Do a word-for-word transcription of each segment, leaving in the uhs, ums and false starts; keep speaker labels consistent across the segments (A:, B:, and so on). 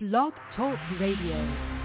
A: Blog Talk Radio.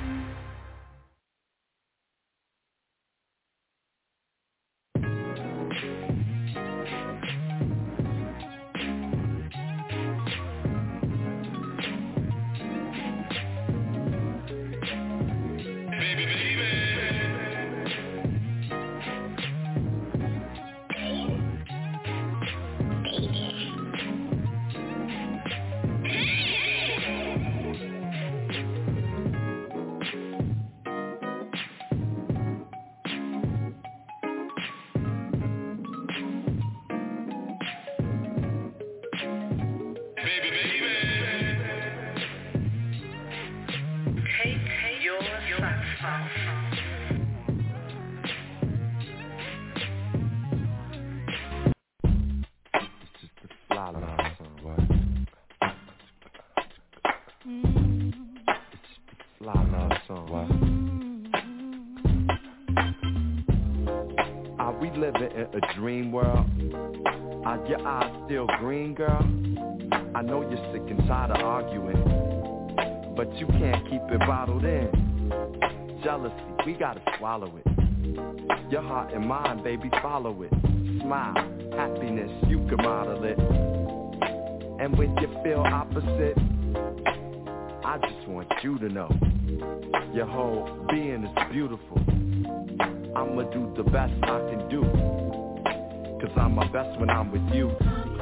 B: Swallow it. Your heart and mind, baby, follow it. Smile, happiness, you can model it. And when you feel opposite, I just want you to know your whole being is beautiful. I'ma do the best I can do, 'cause I'm my best when I'm with you.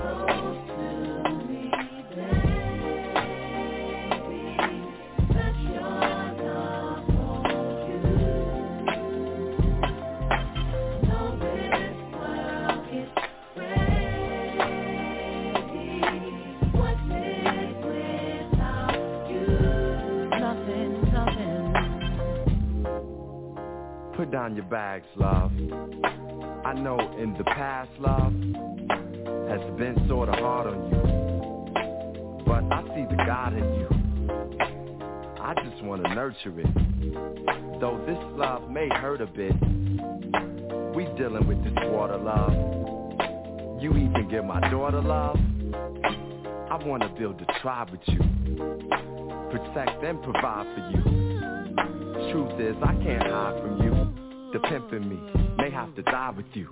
B: Your bags, love. I know in the past, love has been sorta hard on you, but I see the God in you. I just wanna nurture it. Though this love may hurt a bit, we dealing with this water, love. You even give my daughter love. I wanna build a tribe with you, protect and provide for you. Truth is, I can't hide from you. The pimp in me may have to die with you.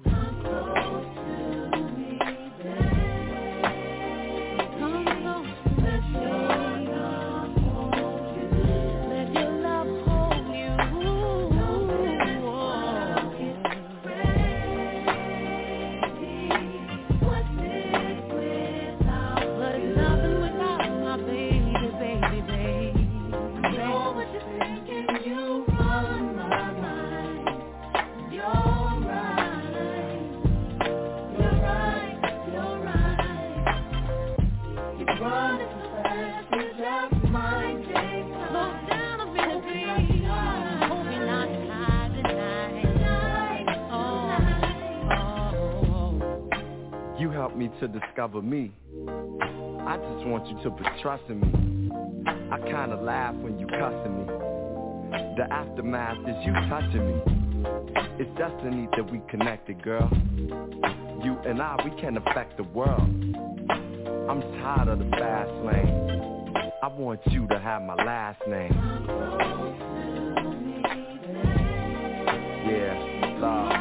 B: To discover me, I just want you to put trust in me. I kinda laugh when you cussing me. The aftermath is you touching me. It's destiny that we connected, girl. You and I, we can affect the world. I'm tired of the fast lane. I want you to have my last name. Yeah, love.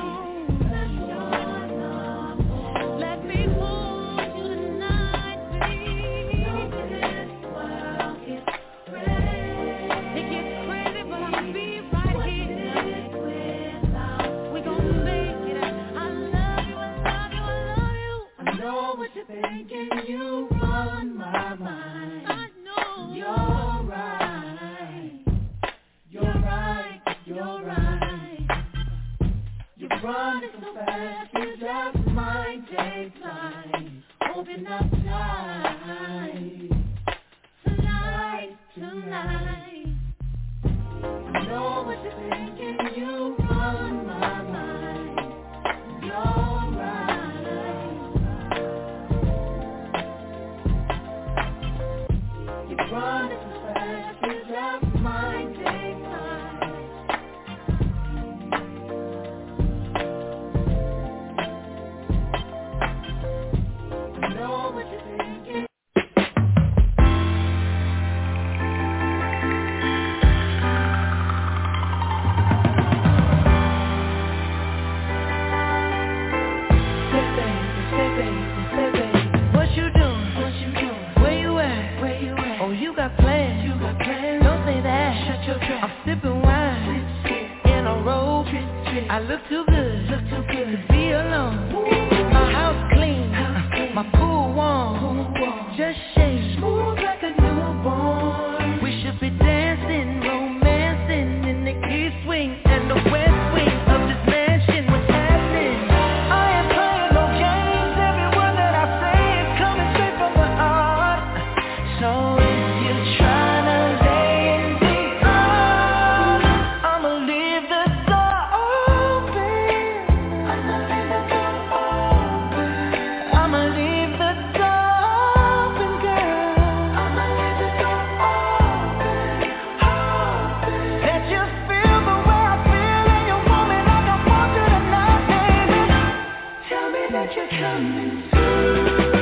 B: Know what you're thinking.
A: I'm sipping wine in a robe. I look too good, look too good to be alone. My house clean, my pool warm, just shake smooth like a newborn. We should be dancing, romancing in the east wing and the west wing of this mansion. What's happening? I ain't playing no games. Every word that I say is coming straight from the heart. So if you're trying to lay in the arms, I'ma leave the door open. I'ma leave the door open. I'ma leave the door open, girl. I'ma leave the door open, open. That you feel the way I feel and you want me like I want you tonight, baby. Tell me that you're coming through.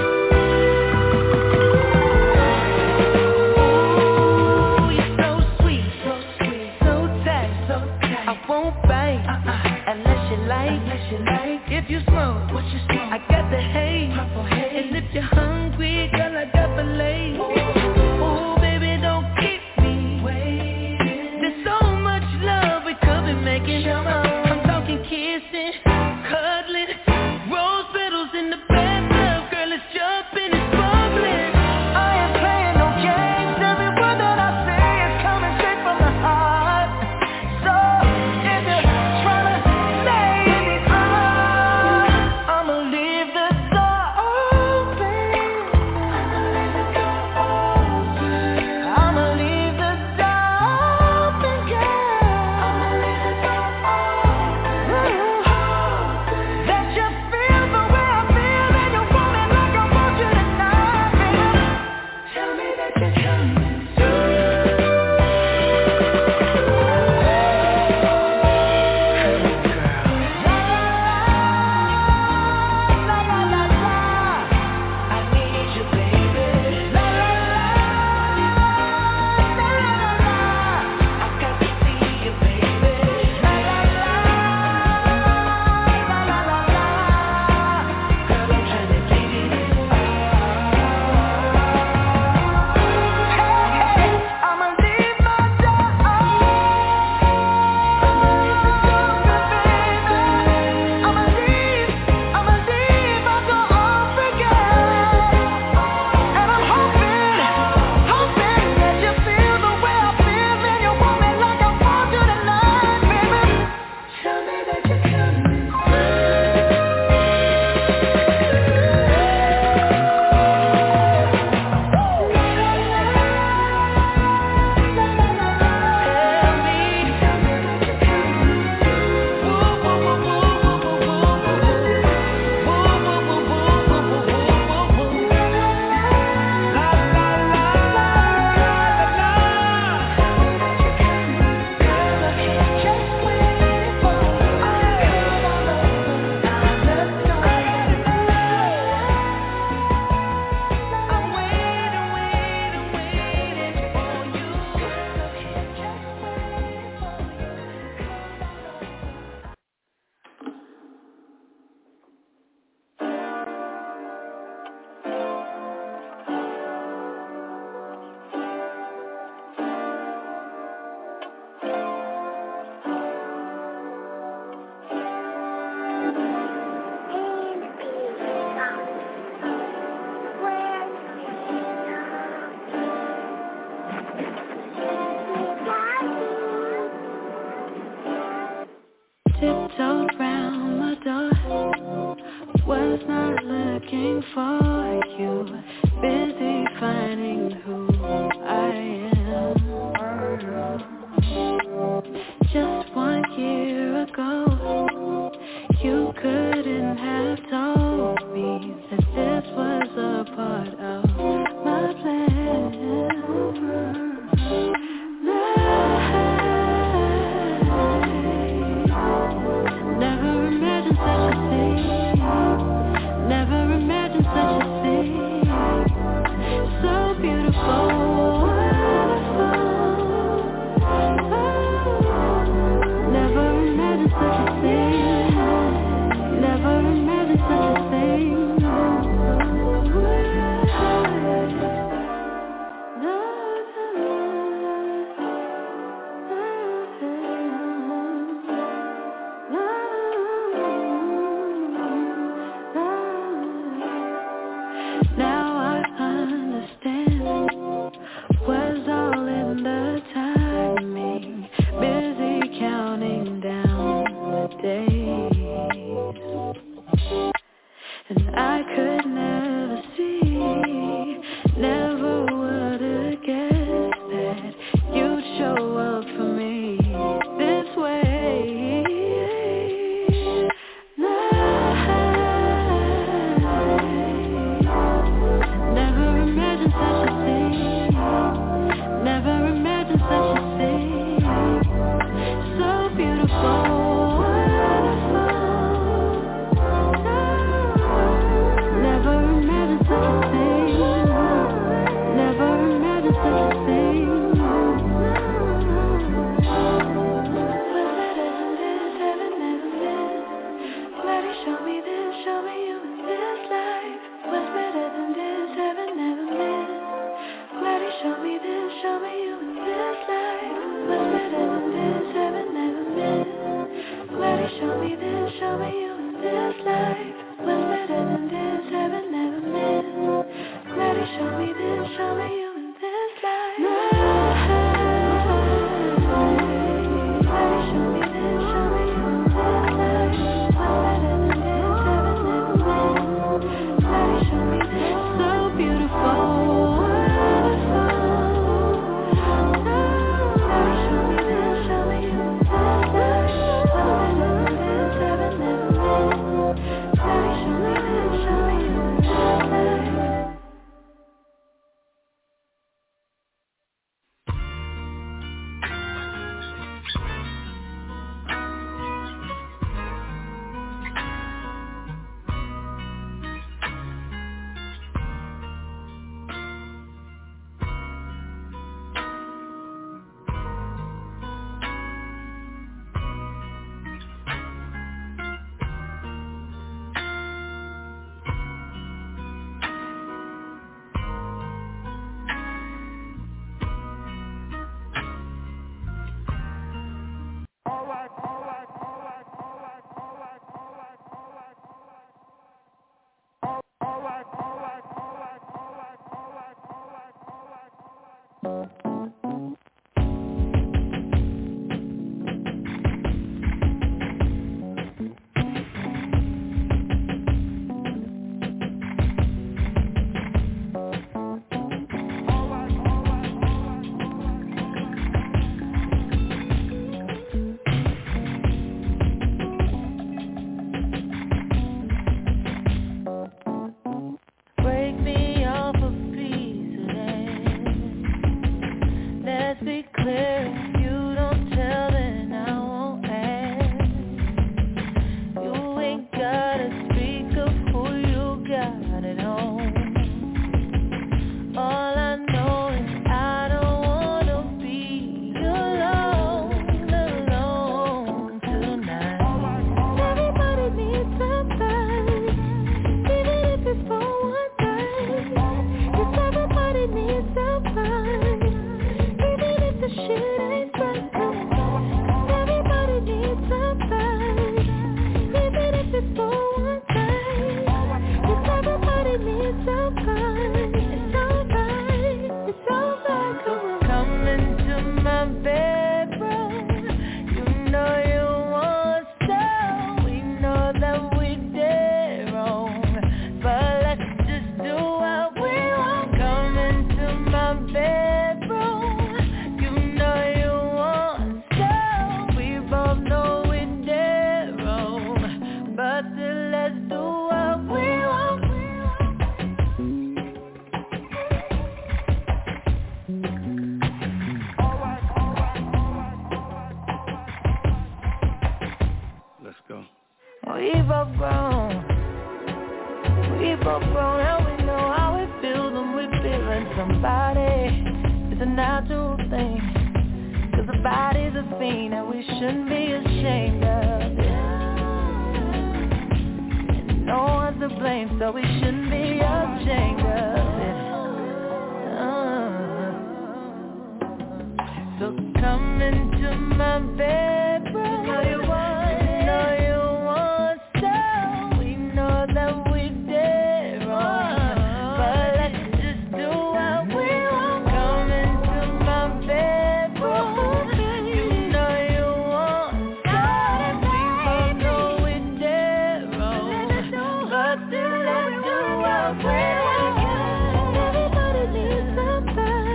A: Ooh, you're so sweet, so sweet, so tight, so tight. I won't bite uh-uh. unless you like, unless you like. If you smoke, what you smoke? I got the haze. Purple haze. And if you're hungry, girl, I got the lace. Ooh, baby, don't keep me waiting. There's so much love we could be making. I'm talking kissing, cuddling, rose petals in the bathtub. Girl, it's jumping, it's bubbling. I ain't playing no games. Every word that I say is coming straight from the heart. So if you're trying to stay in the arms, I'ma leave the door open. I'ma leave the door open, girl. I'ma leave the door open. That you feel the way I feel and you want me like I want you tonight, baby. Tell me that you're coming through. La la la la, I need you, baby. La la la, la la la, I got to see you, baby. La la la, la la la la, girl, I'm trying to give you this Hey, I'ma leave my door I'ma leave, I'ma leave my door open, girl. And I'm hoping, hoping that you feel the way I feel and you want me like I want you tonight, baby. Tell me that you're coming tiptoed round my door. Was not looking for you. Busy finding who I am. Just one year ago, you couldn't have told me that this was a part of my plan. Never imagined such a thing. Never imagined such a thing. So beautiful. show me this, show me you in this life. What's better than this, heaven never been. Daddy, show me this, show me you in this life. Daddy, show me this, show me you in this life. What's better than this, heaven never been. Daddy, show me this, so beautiful.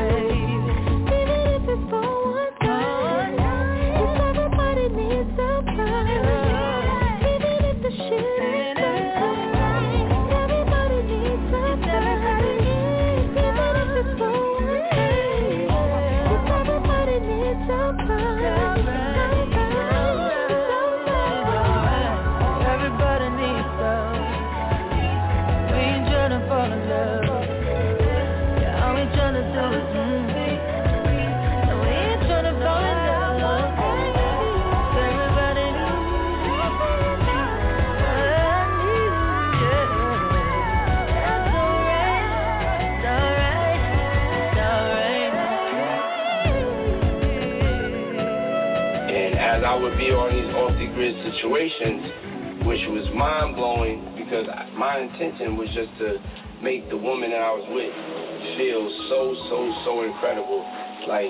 A: It's
C: as I would be on these off-the-grid situations, which was mind-blowing because my intention was just to make the woman that I was with feel so, so, so incredible. Like,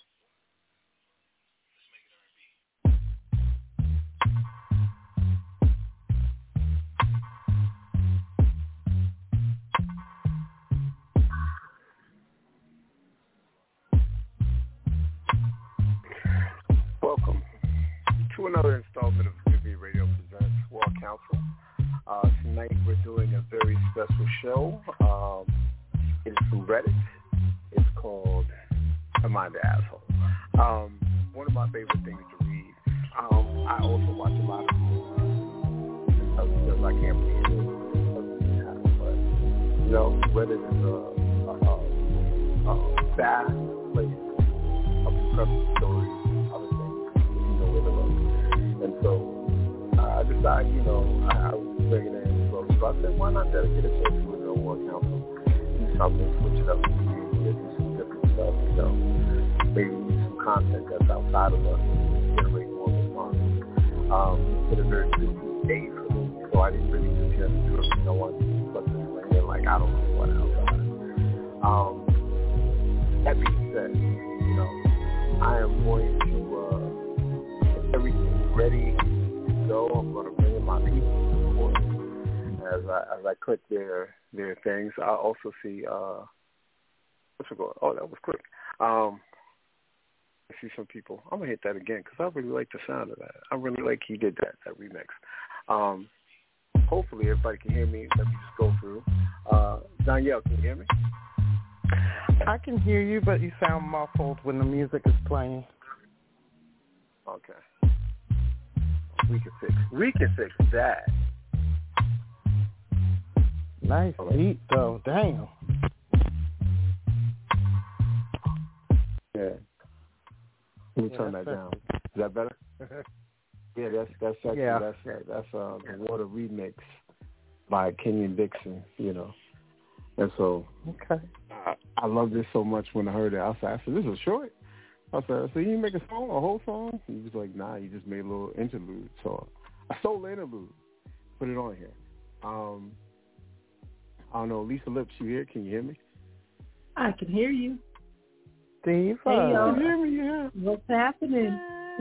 D: welcome to another installment of Give Me Radio Presents War Council. Uh, tonight we're doing a very special show. Um, it's from Reddit. It's called Am I the Asshole? Um, one of my favorite things to read. Um, I also watch a lot of movies because I can't believe it. But, you know, Reddit is a, a, a, a vast place of incredible stories, other things, you know where to look. And so uh, I decided, you know, I, I was bringing in so, so I said, why not dedicate a show to a real war council? Do something, switch it up, maybe do some different stuff, you know, maybe use some content that's outside of us and generate more response. Um, it's been a very busy day for me, so I didn't really get a chance to do it. You know, one plus this and like, I don't know what else. Um, that being said, you know, I am going to uh, get everything ready to go. I'm going to bring in my people support as I as I click their their things. I also see uh, what's it called? Oh, that was quick. Um, I see some people. I'm gonna hit that again because I really like the sound of that. I really like he did that that remix. Um, hopefully everybody can hear me. Let me just go through. Uh, Danielle, can you hear me?
E: I can hear you, but you sound muffled when the music is playing.
D: Okay. We can fix. We can fix that.
E: Nice beat, though. Damn.
D: Yeah. Let me
E: Yeah,
D: turn that
E: that's
D: down. Is that better? Yeah, that's that's actually,
E: yeah.
D: that's uh, that's uh, the Water remix by Kenyon Dixon. You know, and so
E: Okay.
D: I, I love this so much when I heard it. I said, I said, this is short. I said, so you make a song, a whole song? He was like, nah, you just made a little interlude. So I stole the interlude, put it on here. Um, I don't know, Lisa Lips, you here? Can you hear me?
F: I can hear you.
E: Steve,
F: Hey,
D: You
F: y'all.
D: can hear me, yeah.
F: What's happening?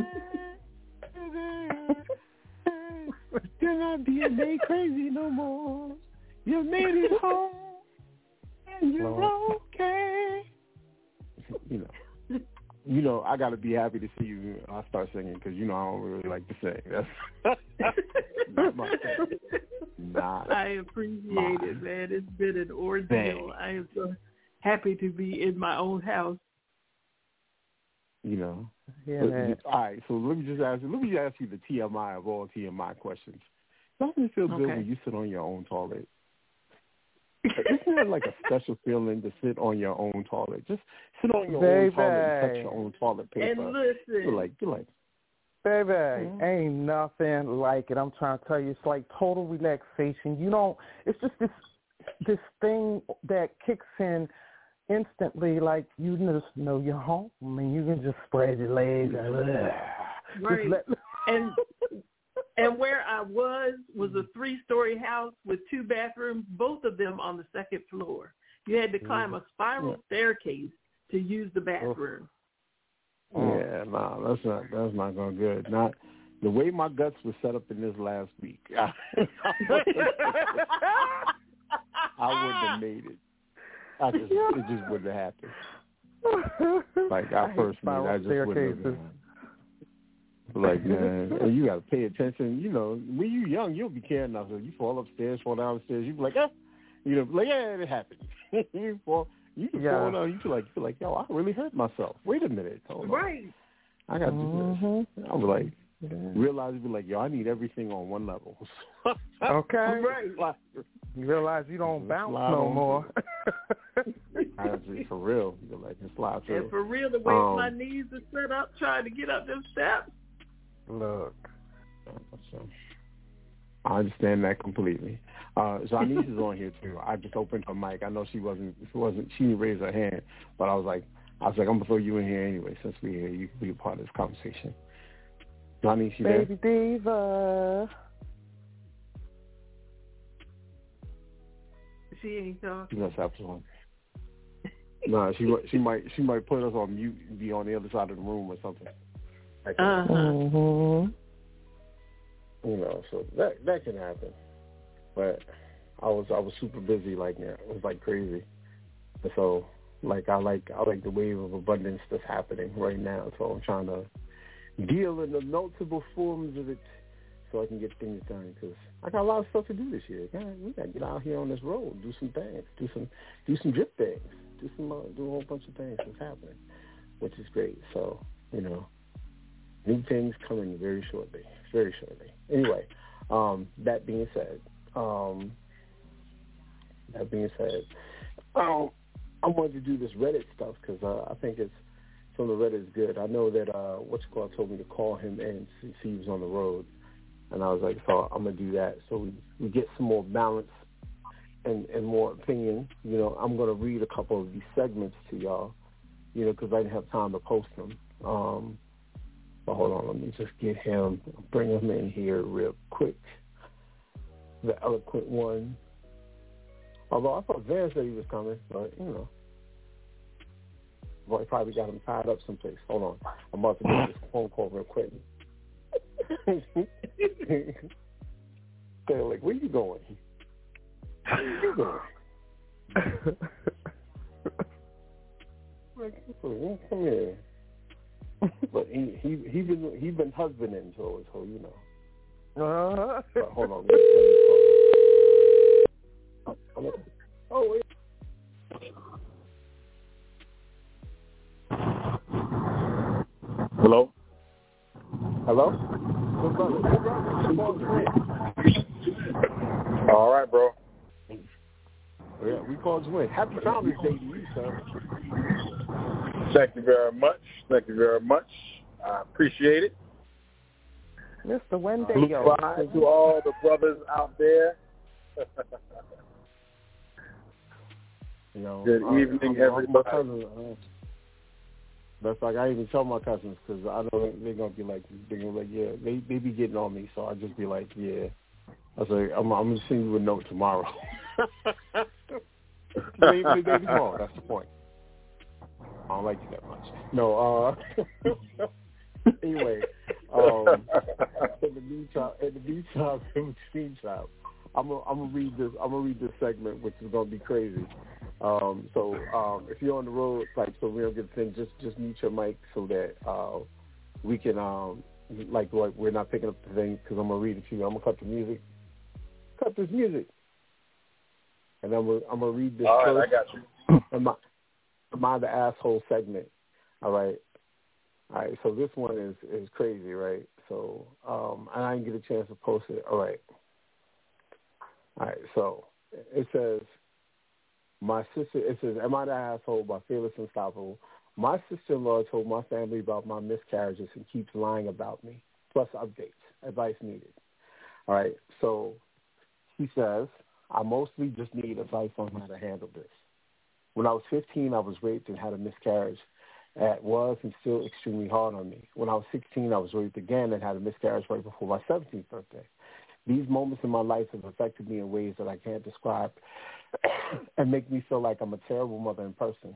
D: You're not being day crazy no more. You made it home, and you're okay. You know. You know, I got to be happy to see you. I start singing because, you know, I don't really like to sing. That's not my thing. Not
F: I appreciate it, man. It's been an ordeal.
D: thing.
F: I am so happy to be in my own house.
D: You know.
E: Yeah, man.
D: All right, so let me just ask you, let me just ask you the T M I of all T M I questions. Doesn't it feel good
F: Okay.
D: when you sit on your own toilet? Isn't it like a special feeling to sit on your own toilet? Just sit on your
E: Baby.
D: own toilet and touch your own toilet paper.
F: And listen.
D: You're like, you're like,
E: Baby,
D: Mhm.
E: ain't nothing like it. I'm trying to tell you, it's like total relaxation. You don't, it's just this this thing that kicks in instantly, like you just know you're home. I mean, you can just spread your legs. Like,
F: Right.
E: just let,
F: And and where I was was a three-story house with two bathrooms, both of them on the second floor. You had to climb a spiral staircase to use the bathroom.
D: yeah, nah, that's not that's not going good. Not the way my guts were set up in this last week. I, I wouldn't have made it. I just it just wouldn't have happened. Like I,
E: hate
D: personally,
E: spiral
D: I just wouldn't have.
E: staircases.
D: Like, man, and you got to pay attention. You know, when you young, you'll be caring enough. So you fall upstairs, fall downstairs, you be like, eh. You know, like, yeah, it happened. you fall, you can
E: Yeah.
D: fall down. You feel like, you feel like, yo, I really hurt myself. Wait a minute, hold on.
F: Right.
D: I got to
E: Mm-hmm.
D: do this. I was like,
E: Yeah.
D: realize, be like, yo, I need everything on one level.
E: Okay.
F: Right.
E: You realize you don't bounce
D: Slide
E: no
D: on
E: more.
D: I just, for real, you're like, just slide through.
F: And for real, the way
D: Um,
F: my knees are set up trying to get up them steps.
E: Look.
D: So, I understand that completely. Uh, Janice is on here too. I just opened her mic. I know she wasn't. She wasn't. She didn't raise her hand, but I was like, I was like, I'm gonna throw you in here anyway since we're here. You can be a part of this conversation. Johnny, she
E: Baby
D: there?
E: Diva.
F: She ain't talking.
D: She must have one. Nah, she she might she might put us on mute and be on the other side of the room or something. Like
F: uh huh.
E: Mm-hmm.
D: You know, so that that can happen. But I was I was super busy like that. It was like crazy. And so like I like I like the wave of abundance that's happening right now. So I'm trying to deal in the multiple forms of it so I can get things done because I got a lot of stuff to do this year. Man, we got to get out here on this road, do some things, do some do some drip things, do some uh, do a whole bunch of things that's happening, which is great. So you know, new things coming very shortly, very shortly. Anyway, um, that being said, um, that being said, um, I wanted to do this Reddit stuff because uh, I think it's some of the Reddit is good. I know that uh, what's called told me to call him and see if he was on the road. And I was like, so I'm going to do that so we, we get some more balance and, and more opinion. You know, I'm going to read a couple of these segments to y'all, you know, because I didn't have time to post them. Um, but hold on, let me just get him, bring him in here real quick. The eloquent one. Although I thought Van said he was coming, but, you know. Boy, probably got him tied up someplace. Hold on. I'm about to get this phone call real quick. They're like, where you going? Where you going? Like, come here. But he he he been he been husbanding, so so you know. Uh-huh. But hold on. Let me, let me call. Oh wait. Hello. Hello.
G: All right, bro.
D: Yeah, we called you in. Happy Founders Day to you, sir.
G: Thank you very much. Thank you very much. I appreciate it.
E: Mister Wendy,
G: Blue fly to all the brothers out there.
D: You know,
G: Good
D: uh,
G: evening,
D: I'm,
G: everybody.
D: My cousin, uh, that's like I even tell my cousins because I know they're gonna be like, they're gonna be like, yeah, they they be getting on me, so I just be like, yeah. I was like, I'm, I'm gonna send you a note tomorrow. Maybe the day tomorrow. That's the point. I don't like you that much. No. Uh, anyway, um, in the meantime, in the meantime, in between time, I'm gonna I'm gonna read this. I'm gonna read this segment, which is gonna be crazy. Um, so um, if you're on the road, like, so we don't get the thing, just just mute your mic so that uh, we can, um, like, like, we're not picking up the thing because I'm gonna read it to you. I'm gonna cut the music. Cut this music. And I'm gonna, I'm gonna read this
G: All
D: first.
G: right, I got you.
D: Am I, am I the asshole segment? All right. All right. So this one is, is crazy, right? So um, and I didn't get a chance to post it. All right. All right. So it says, my sister. It says, "Am I the asshole?" by Fearless Unstoppable. My sister-in-law told my family about my miscarriages and keeps lying about me. Plus updates. Advice needed. All right. So he says, I mostly just need advice on how to handle this. When I was fifteen, I was raped and had a miscarriage. It was and still extremely hard on me. When I was sixteen, I was raped again and had a miscarriage right before my seventeenth birthday. These moments in my life have affected me in ways that I can't describe and make me feel like I'm a terrible mother in person.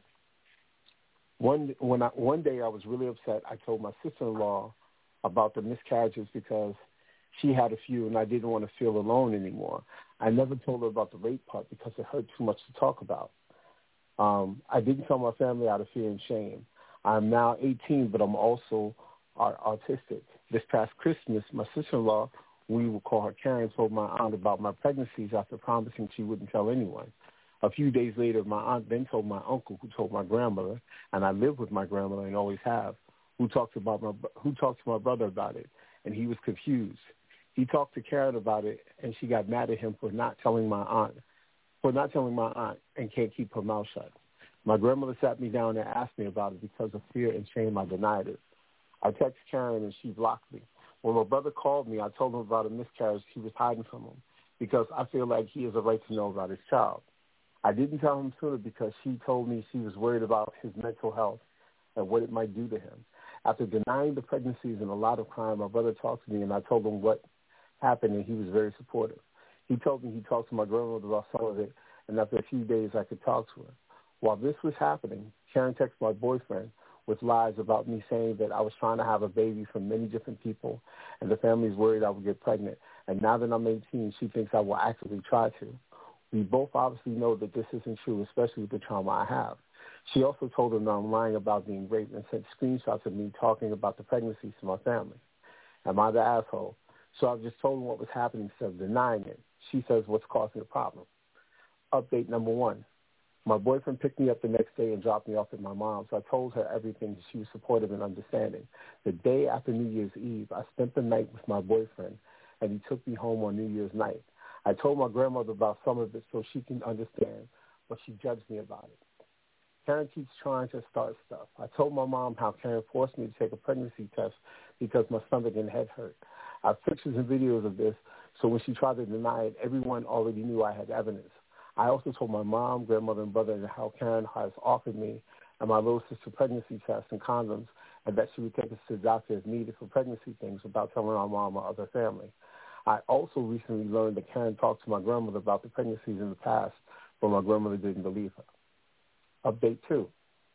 D: One, when I, one day I was really upset. I told my sister-in-law about the miscarriages because she had a few and I didn't want to feel alone anymore. I never told her about the rape part because it hurt too much to talk about. Um, I didn't tell my family out of fear and shame. I'm now eighteen, but I'm also autistic. This past Christmas, my sister-in-law, we will call her Karen, told my aunt about my pregnancies after promising she wouldn't tell anyone. A few days later, my aunt then told my uncle, who told my grandmother, and I live with my grandmother and always have, who talked about my who talked to my brother about it, and he was confused. He talked to Karen about it, and she got mad at him for not telling my aunt, for not telling my aunt, and can't keep her mouth shut. My grandmother sat me down and asked me about it because of fear and shame. I denied it. I texted Karen, and she blocked me. When my brother called me, I told him about a miscarriage he was hiding from him because I feel like he has a right to know about his child. I didn't tell him sooner because she told me she was worried about his mental health and what it might do to him. After denying the pregnancies and a lot of crying, my brother talked to me, and I told him what happened, and he was very supportive. He told me he talked to my grandmother about some of it, and after a few days I could talk to her. While this was happening, Karen texted my boyfriend with lies about me saying that I was trying to have a baby from many different people, and the family's worried I would get pregnant. And now that I'm eighteen, she thinks I will actively try to. We both obviously know that this isn't true, especially with the trauma I have. She also told him that I'm lying about being raped and sent screenshots of me talking about the pregnancies to my family. Am I the asshole? So I've just told him what was happening instead of denying it. She says what's causing the problem. Update number one. My boyfriend picked me up the next day and dropped me off at my mom's. So I told her everything. She was supportive and understanding. The day after New Year's Eve, I spent the night with my boyfriend, and he took me home on New Year's night. I told my grandmother about some of it so she can understand, but she judged me about it. Karen keeps trying to start stuff. I told my mom how Karen forced me to take a pregnancy test because my stomach and head hurt. I have pictures and videos of this, so when she tried to deny it, everyone already knew I had evidence. I also told my mom, grandmother, and brother how Karen has offered me and my little sister pregnancy tests and condoms, and that she would take us to the doctor if needed for pregnancy things without telling our mom or other family. I also recently learned that Karen talked to my grandmother about the pregnancies in the past, but my grandmother didn't believe her. Update two.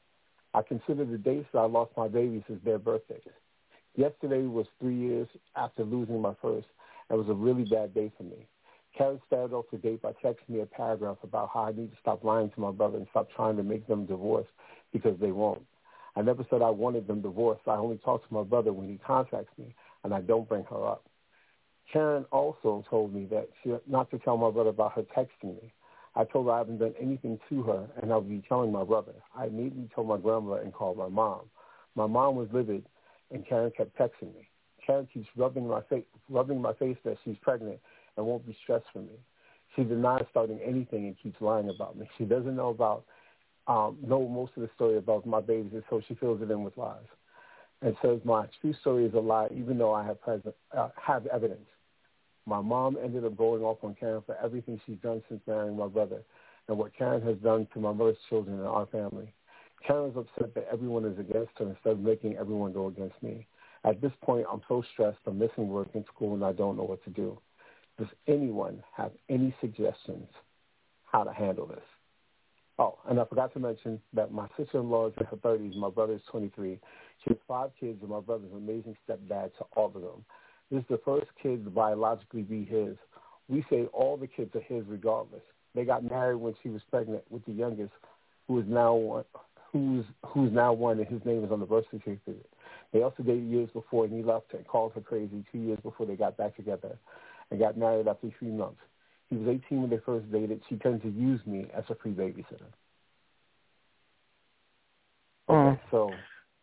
D: I consider the dates that I lost my babies as their birthdays. Yesterday was three years after losing my first. It was a really bad day for me. Karen started off the date by texting me a paragraph about how I need to stop lying to my brother and stop trying to make them divorce because they won't. I never said I wanted them divorced. I only talk to my brother when he contacts me, and I don't bring her up. Karen also told me that she, not to tell my brother about her texting me. I told her I haven't done anything to her, and I would be telling my brother. I immediately told my grandmother and called my mom. My mom was livid, and Karen kept texting me. Karen keeps rubbing my face, rubbing my face that she's pregnant and won't be stressed for me. She denies starting anything and keeps lying about me. She doesn't know about, um, know most of the story about my babies, and so she fills it in with lies. And says my true story is a lie, even though I have present, uh, have evidence. My mom ended up going off on Karen for everything she's done since marrying my brother and what Karen has done to my mother's children and our family. Karen is upset that everyone is against her instead of making everyone go against me. At this point, I'm so stressed from missing work and school, and I don't know what to do. Does anyone have any suggestions how to handle this? Oh, and I forgot to mention that my sister-in-law is in her thirties, my brother is twenty-three. She has five kids, and my brother is an amazing stepdad to all of them. This is the first kid to biologically be his. We say all the kids are his regardless. They got married when she was pregnant with the youngest, who is now one, who's who's now one, and his name is on the birth certificate. They also dated years before, and he left her and called her crazy two years before they got back together and got married after three months. He was eighteen when they first dated. She tended to use me as a free babysitter. Okay, mm. so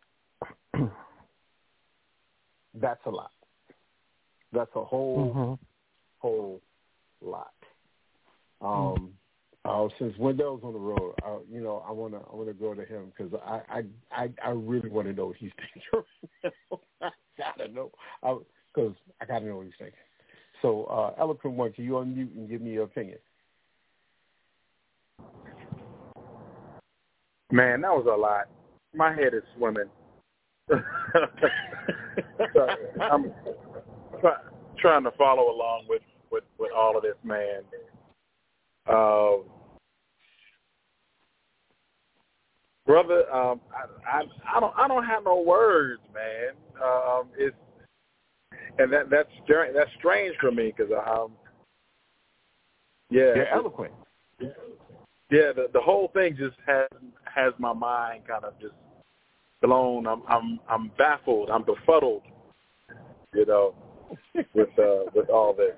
D: that's a lot. That's a whole, mm-hmm. whole lot. Um, mm-hmm. uh, since Wendell's on the road, uh, you know, I wanna, I wanna go to him because I, I, I, I really want to know what he's thinking. I gotta know, because I, I gotta know what he's thinking. So, uh, Eloquent One, can you unmute and give me your opinion?
G: Man, that was a lot. My head is swimming. I'm trying to follow along with, with, with all of this, man. Uh, brother, um, I, I I don't I don't have no words, man. Um, it's and that that's that's strange for me because um, yeah,
D: you're eloquent.
G: Yeah, the the whole thing just has has my mind kind of just blown. I'm I'm I'm baffled. I'm befuddled. You know. with uh, with all this.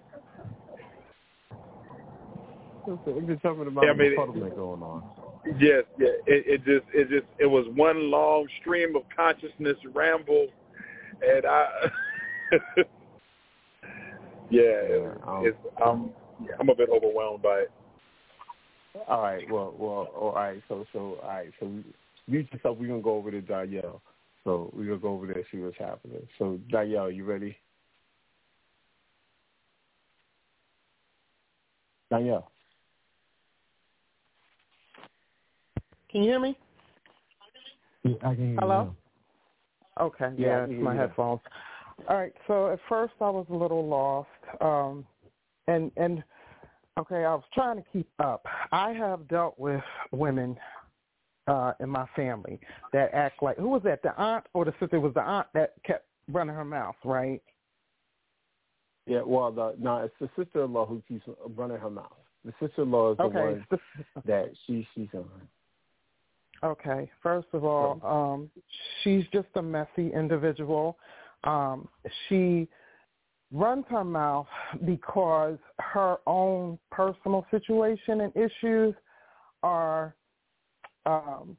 D: We're just talking about yeah, I mean, befuddlement going on.
G: Yes, yeah. It, it just it just it was one long stream of consciousness ramble, and I yeah, yeah um, it's, I'm I'm a bit overwhelmed by it.
D: All right, well, well, all right. So, so, all right. So, mute yourself. We're gonna go over to Danielle. So we're gonna go over there and see what's happening. So, Danielle, you ready? Danielle.
F: Can you hear me?
D: Yeah, I can hear
F: Hello?
D: you.
E: Okay, yeah,
H: yeah
E: it's my
H: yeah.
E: headphones. All right, so at first I was a little lost, um, and and okay, I was trying to keep up. I have dealt with women uh, in my family that act like, who was that, the aunt or the sister? It was the aunt that kept running her mouth, right?
H: Yeah, well, the, no, it's the sister-in-law who keeps running her mouth. The sister-in-law is the
E: okay.
H: one that she, she's on.
E: Okay, first of all, um, she's just a messy individual. Um, she runs her mouth because her own personal situation and issues are um,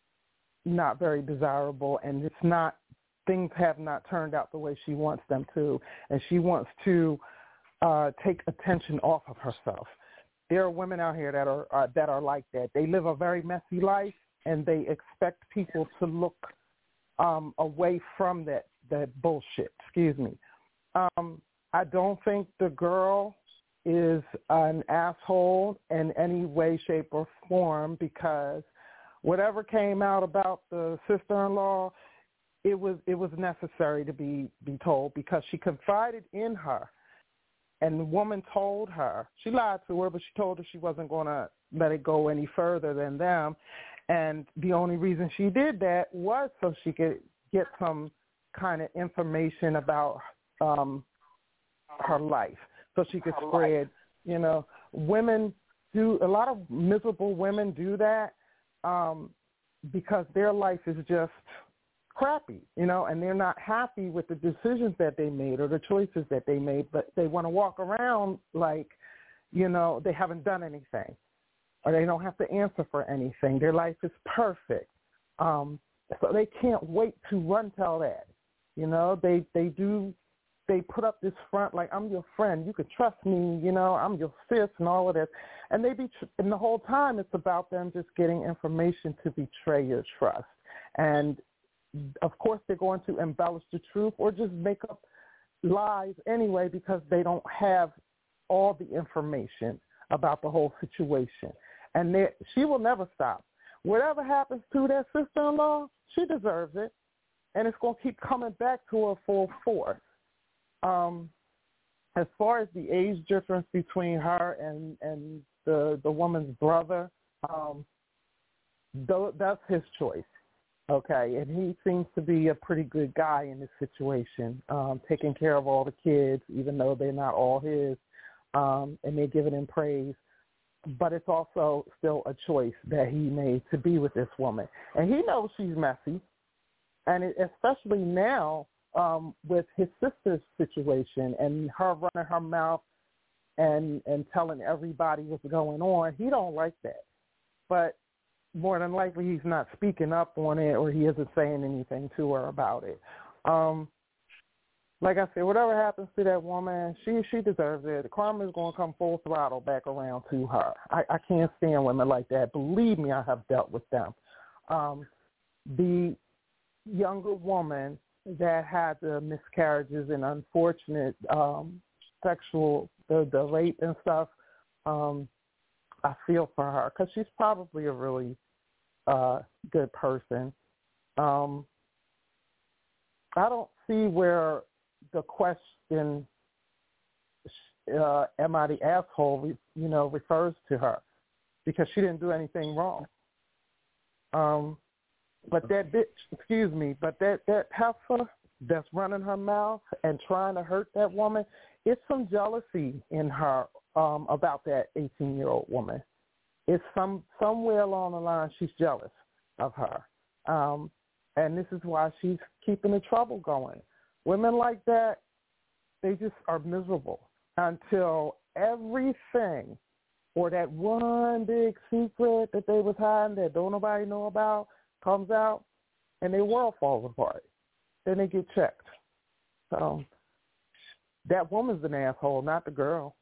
E: not very desirable, and it's not, things have not turned out the way she wants them to, and she wants to uh, take attention off of herself. There are women out here that are uh, that are like that. They live a very messy life, and they expect people to look um, away from that, that bullshit. Excuse me. Um, I don't think the girl is an asshole in any way, shape, or form, because whatever came out about the sister-in-law, it was it was necessary to be, be told, because she confided in her, and the woman told her. She lied to her, but she told her she wasn't going to let it go any further than them. And the only reason she did that was so she could get some kind of information about um, her life, so she could spread, you know, women do, a lot of miserable women do that um, because their life is just crappy, you know, and they're not happy with the decisions that they made or the choices that they made, but they want to walk around like, you know, they haven't done anything, or they don't have to answer for anything. Their life is perfect. Um, so they can't wait to run tell that. You know, they, they do, they put up this front like, I'm your friend, you can trust me, you know, I'm your sis and all of this. And they be, and the whole time it's about them just getting information to betray your trust. And of course they're going to embellish the truth or just make up lies anyway, because they don't have all the information about the whole situation. And she will never stop. Whatever happens to that sister-in-law, she deserves it, and it's going to keep coming back to her full force. Um, as far as the age difference between her and, and the the woman's brother, um, th- that's his choice, okay? And he seems to be a pretty good guy in this situation, um, taking care of all the kids, even though they're not all his, um, and they're giving him praise. But it's also still a choice that he made to be with this woman. And he knows she's messy, and it, especially now um, with his sister's situation and her running her mouth and, and telling everybody what's going on. He don't like that. But more than likely he's not speaking up on it, or he isn't saying anything to her about it. Um, Like I said, whatever happens to that woman, she she deserves it. The karma is going to come full throttle back around to her. I, I can't stand women like that. Believe me, I have dealt with them. Um, the younger woman that had the miscarriages and unfortunate um, sexual, the, the rape and stuff, um, I feel for her, because she's probably a really uh, good person. Um, I don't see where the question, uh, am I the asshole, you know, refers to her, because she didn't do anything wrong. Um, but that bitch, excuse me, but that, that heifer that's running her mouth and trying to hurt that woman, it's some jealousy in her um, about that eighteen-year-old woman. It's some somewhere along the line she's jealous of her. Um, and this is why she's keeping the trouble going. Women like that, they just are miserable until everything, or that one big secret that they was hiding that don't nobody know about, comes out, and their world falls apart. Then they get checked. So that woman's an asshole, not the girl.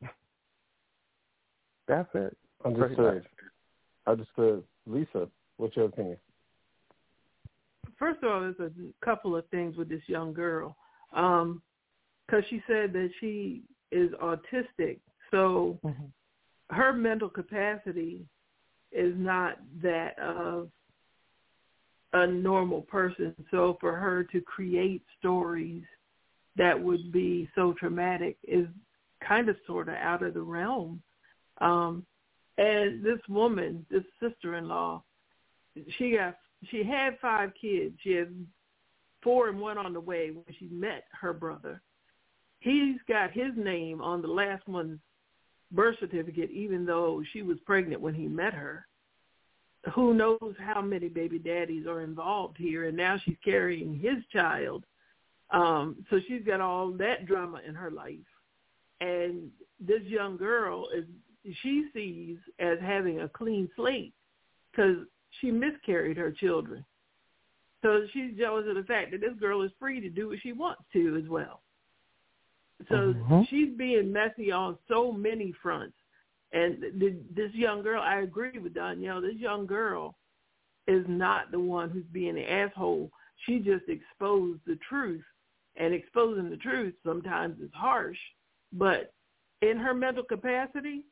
E: That's it.
H: Understood. Understood. Lisa, what's your opinion?
F: First of all, there's a couple of things with this young girl, because um, she said that she is autistic, so mm-hmm. her mental capacity is not that of a normal person. So for her to create stories that would be so traumatic is kind of sort of out of the realm. Um, and this woman, this sister-in-law, she got she had five kids. She had four and one on the way when she met her brother. He's got his name on the last one's birth certificate, even though she was pregnant when he met her. Who knows how many baby daddies are involved here, and now she's carrying his child. Um, so she's got all that drama in her life. And this young girl, is she sees as having a clean slate because she miscarried her children. So she's jealous of the fact that this girl is free to do what she wants to as well. So mm-hmm. she's being messy on so many fronts. And the, this young girl, I agree with Danielle, this young girl is not the one who's being an asshole. She just exposed the truth. And exposing the truth sometimes is harsh. But in her mental capacity,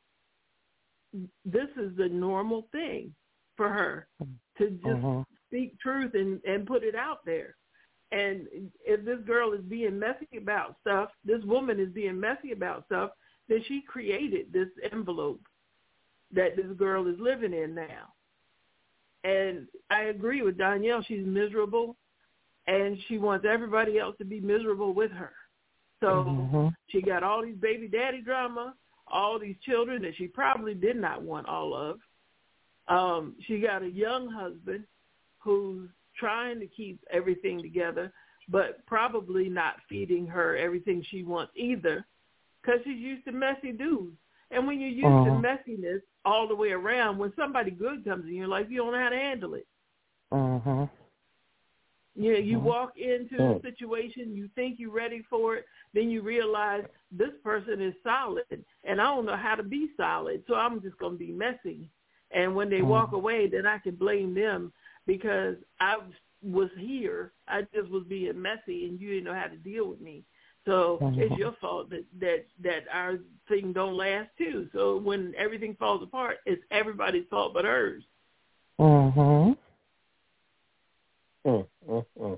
F: this is the normal thing for her to just uh-huh. speak truth and, and put it out there. And if this girl is being messy about stuff, this woman is being messy about stuff, then she created this envelope that this girl is living in now. And I agree with Danielle. She's miserable, and she wants everybody else to be miserable with her. So mm-hmm. she got all these baby daddy drama, all these children that she probably did not want all of. Um, she got a young husband who's trying to keep everything together, but probably not feeding her everything she wants either, because she's used to messy dudes. And when you're used uh-huh. to messiness all the way around, when somebody good comes in your life, you don't know how to handle it.
E: Uh-huh.
F: You know, you walk into a situation, you think you're ready for it, then you realize this person is solid, and I don't know how to be solid, so I'm just going to be messy. And when they uh-huh. walk away, then I can blame them because I was here. I just was being messy, and you didn't know how to deal with me. So uh-huh. it's your fault that, that, that our thing don't last, too. So when everything falls apart, it's everybody's fault but hers.
E: Uh-huh.
H: Mm, mm, mm.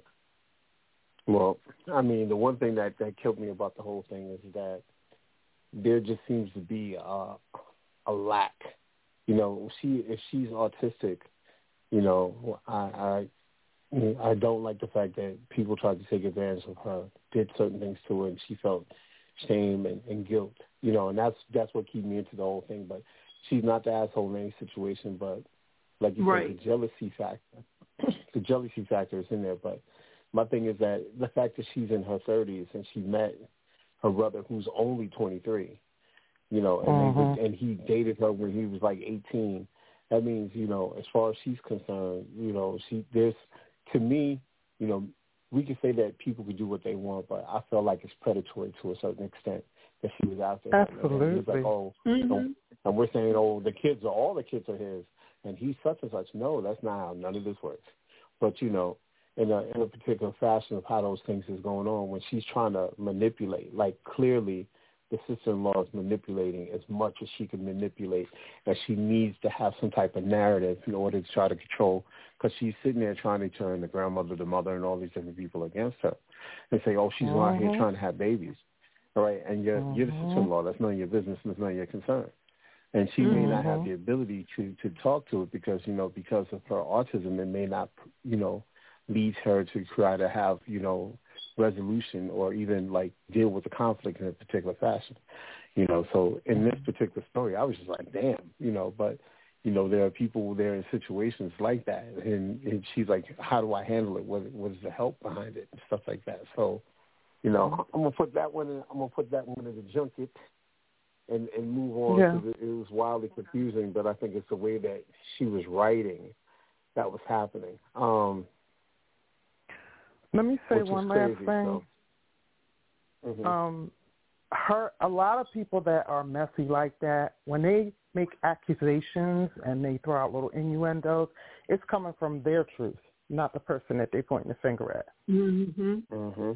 H: Well, I mean, the one thing that, that killed me about the whole thing is that there just seems to be a, a lack. You know, she if she's autistic, you know, I, I I don't like the fact that people tried to take advantage of her, did certain things to her, and she felt shame and, and guilt. You know, and that's that's what kept me into the whole thing. But she's not the asshole in any situation. But like you
F: right.
H: said, the jealousy factor. The jealousy factor is in there, but my thing is that the fact that she's in her thirties and she met her brother who's only twenty-three, you know, and, uh-huh. they, and he dated her when he was like eighteen. That means, you know, as far as she's concerned, you know, she there's to me, you know, we can say that people can do what they want, but I feel like it's predatory to a certain extent that she was out there.
E: Absolutely.
H: And, and like, oh,
F: mm-hmm.
H: and, and we're saying, oh, the kids are all the kids are his. And he's such and such. No, that's not how none of this works. But, you know, in a, in a particular fashion of how those things is going on, when she's trying to manipulate, like clearly the sister-in-law is manipulating as much as she can manipulate, that she needs to have some type of narrative in order to try to control, because she's sitting there trying to turn the grandmother, the mother, and all these different people against her and say, oh, she's uh-huh. out here trying to have babies. All right, and you're, uh-huh. you're the sister-in-law. That's none of your business and it's none of your concern. And she mm-hmm. may not have the ability to, to talk to it because, you know, because of her autism, it may not, you know, lead her to try to have, you know, resolution or even, like, deal with the conflict in a particular fashion. You know, so in this particular story, I was just like, damn, you know, but, you know, there are people there in situations like that. And, and she's like, how do I handle it? What, what is the help behind it and stuff like that? So, you know, I'm going to put that one in, I'm going to put that one in the junket. And, and move on because yeah. it, it was wildly confusing, but I think it's the way that she was writing that was happening. Um,
E: Let me say one last
H: crazy,
E: thing.
H: So. Mm-hmm.
E: Um, her, a lot of people that are messy like that, when they make accusations and they throw out little innuendos, it's coming from their truth, not the person that they're pointing the finger at.
F: Mm-hmm.
H: Mm-hmm.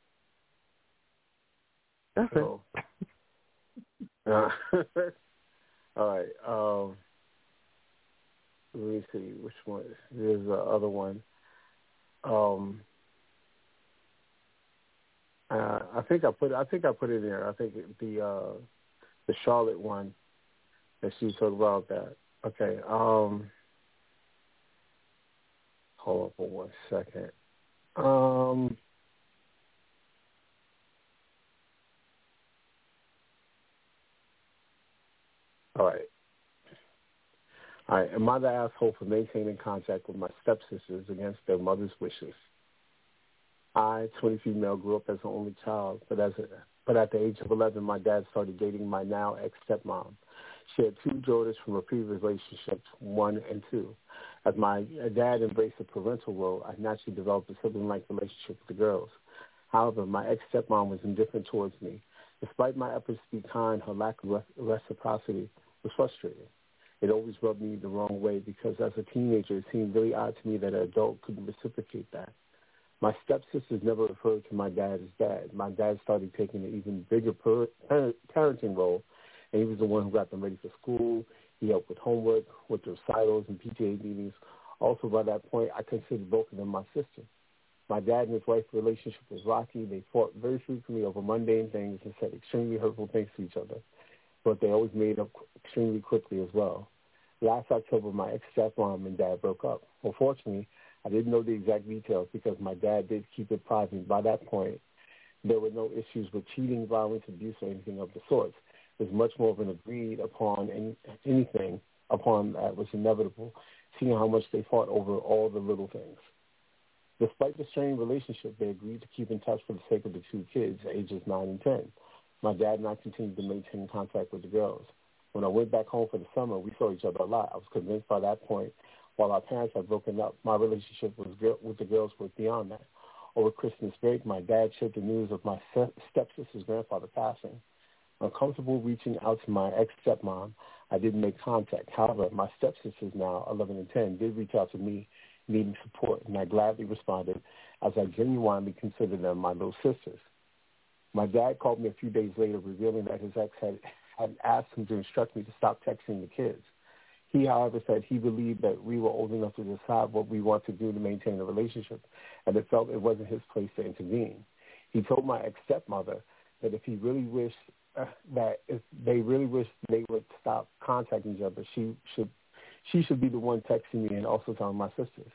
E: That's
H: so. it. Uh, all right. Um, let me see which one. There's the other one. um, uh, I think I put I think I put it in there. I think the uh, the Charlotte one that she talked about that. Okay. Um, hold on for one second. Um, all right. All right. Am I the asshole for maintaining contact with my stepsisters against their mother's wishes? I, twenty female, grew up as an only child, but as a, but at the age of eleven, my dad started dating my now ex-stepmom. She had two daughters from a previous relationships, one and two. As my dad embraced the parental role, I naturally developed a sibling-like relationship with the girls. However, my ex-stepmom was indifferent towards me. Despite my efforts to be kind, her lack of reciprocity was frustrating. It always rubbed me the wrong way because as a teenager, it seemed really odd to me that an adult couldn't reciprocate that. My stepsisters never referred to my dad as dad. My dad started taking an even bigger per- parenting role, and he was the one who got them ready for school. He helped with homework, with recitals and P T A meetings. Also, by that point, I considered both of them my sister. My dad and his wife's relationship was rocky. They fought very frequently over mundane things and said extremely hurtful things to each other, but they always made up extremely quickly as well. Last October, my ex-stepmom and dad broke up. Unfortunately, I didn't know the exact details because my dad did keep it private. By that point, there were no issues with cheating, violence, abuse, or anything of the sorts. It was much more of an agreed upon any, anything upon that was inevitable, seeing how much they fought over all the little things. Despite the strained relationship, they agreed to keep in touch for the sake of the two kids, ages nine and ten. My dad and I continued to maintain contact with the girls. When I went back home for the summer, we saw each other a lot. I was convinced by that point, while our parents had broken up, my relationship was with the girls was beyond that. Over Christmas break, my dad shared the news of my stepsister's grandfather passing. Uncomfortable reaching out to my ex-stepmom, I didn't make contact. However, my stepsisters, now eleven and ten, did reach out to me needing support, and I gladly responded as I genuinely consider them my little sisters. My dad called me a few days later, revealing that his ex had, had asked him to instruct me to stop texting the kids. He, however, said he believed that we were old enough to decide what we want to do to maintain a relationship, and it felt it wasn't his place to intervene. He told my ex-stepmother that if he really wished, uh, that if they really wished they would stop contacting each other, she should she should be the one texting me and also telling my sisters.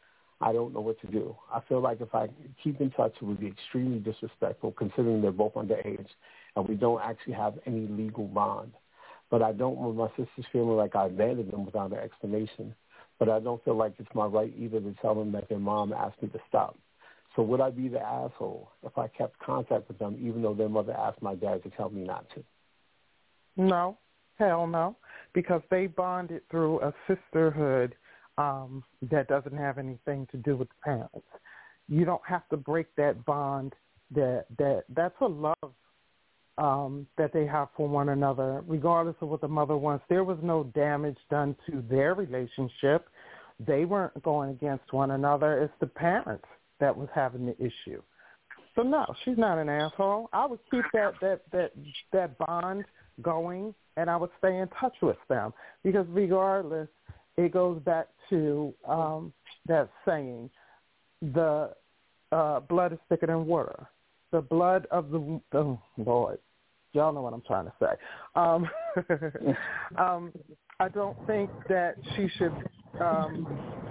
H: I don't know what to do. I feel like if I keep in touch, it would be extremely disrespectful, considering they're both underage and we don't actually have any legal bond. But I don't want my sisters feeling like I abandoned them without an explanation. But I don't feel like it's my right either to tell them that their mom asked me to stop. So would I be the asshole if I kept contact with them even though their mother asked my dad to tell me not to?
E: No, hell no, because they bonded through a sisterhood um, that doesn't have anything to do with the parents. You don't have to break that bond. That that that's a love um, that they have for one another, regardless of what the mother wants. There was no damage done to their relationship. They weren't going against one another. It's the parents that was having the issue. So no, she's not an asshole. I would keep that that that that bond going, and I would stay in touch with them because regardless, it goes back to um, that saying, the uh, blood is thicker than water. The blood of the, oh, Lord, y'all know what I'm trying to say. Um, um, I don't think that she should um,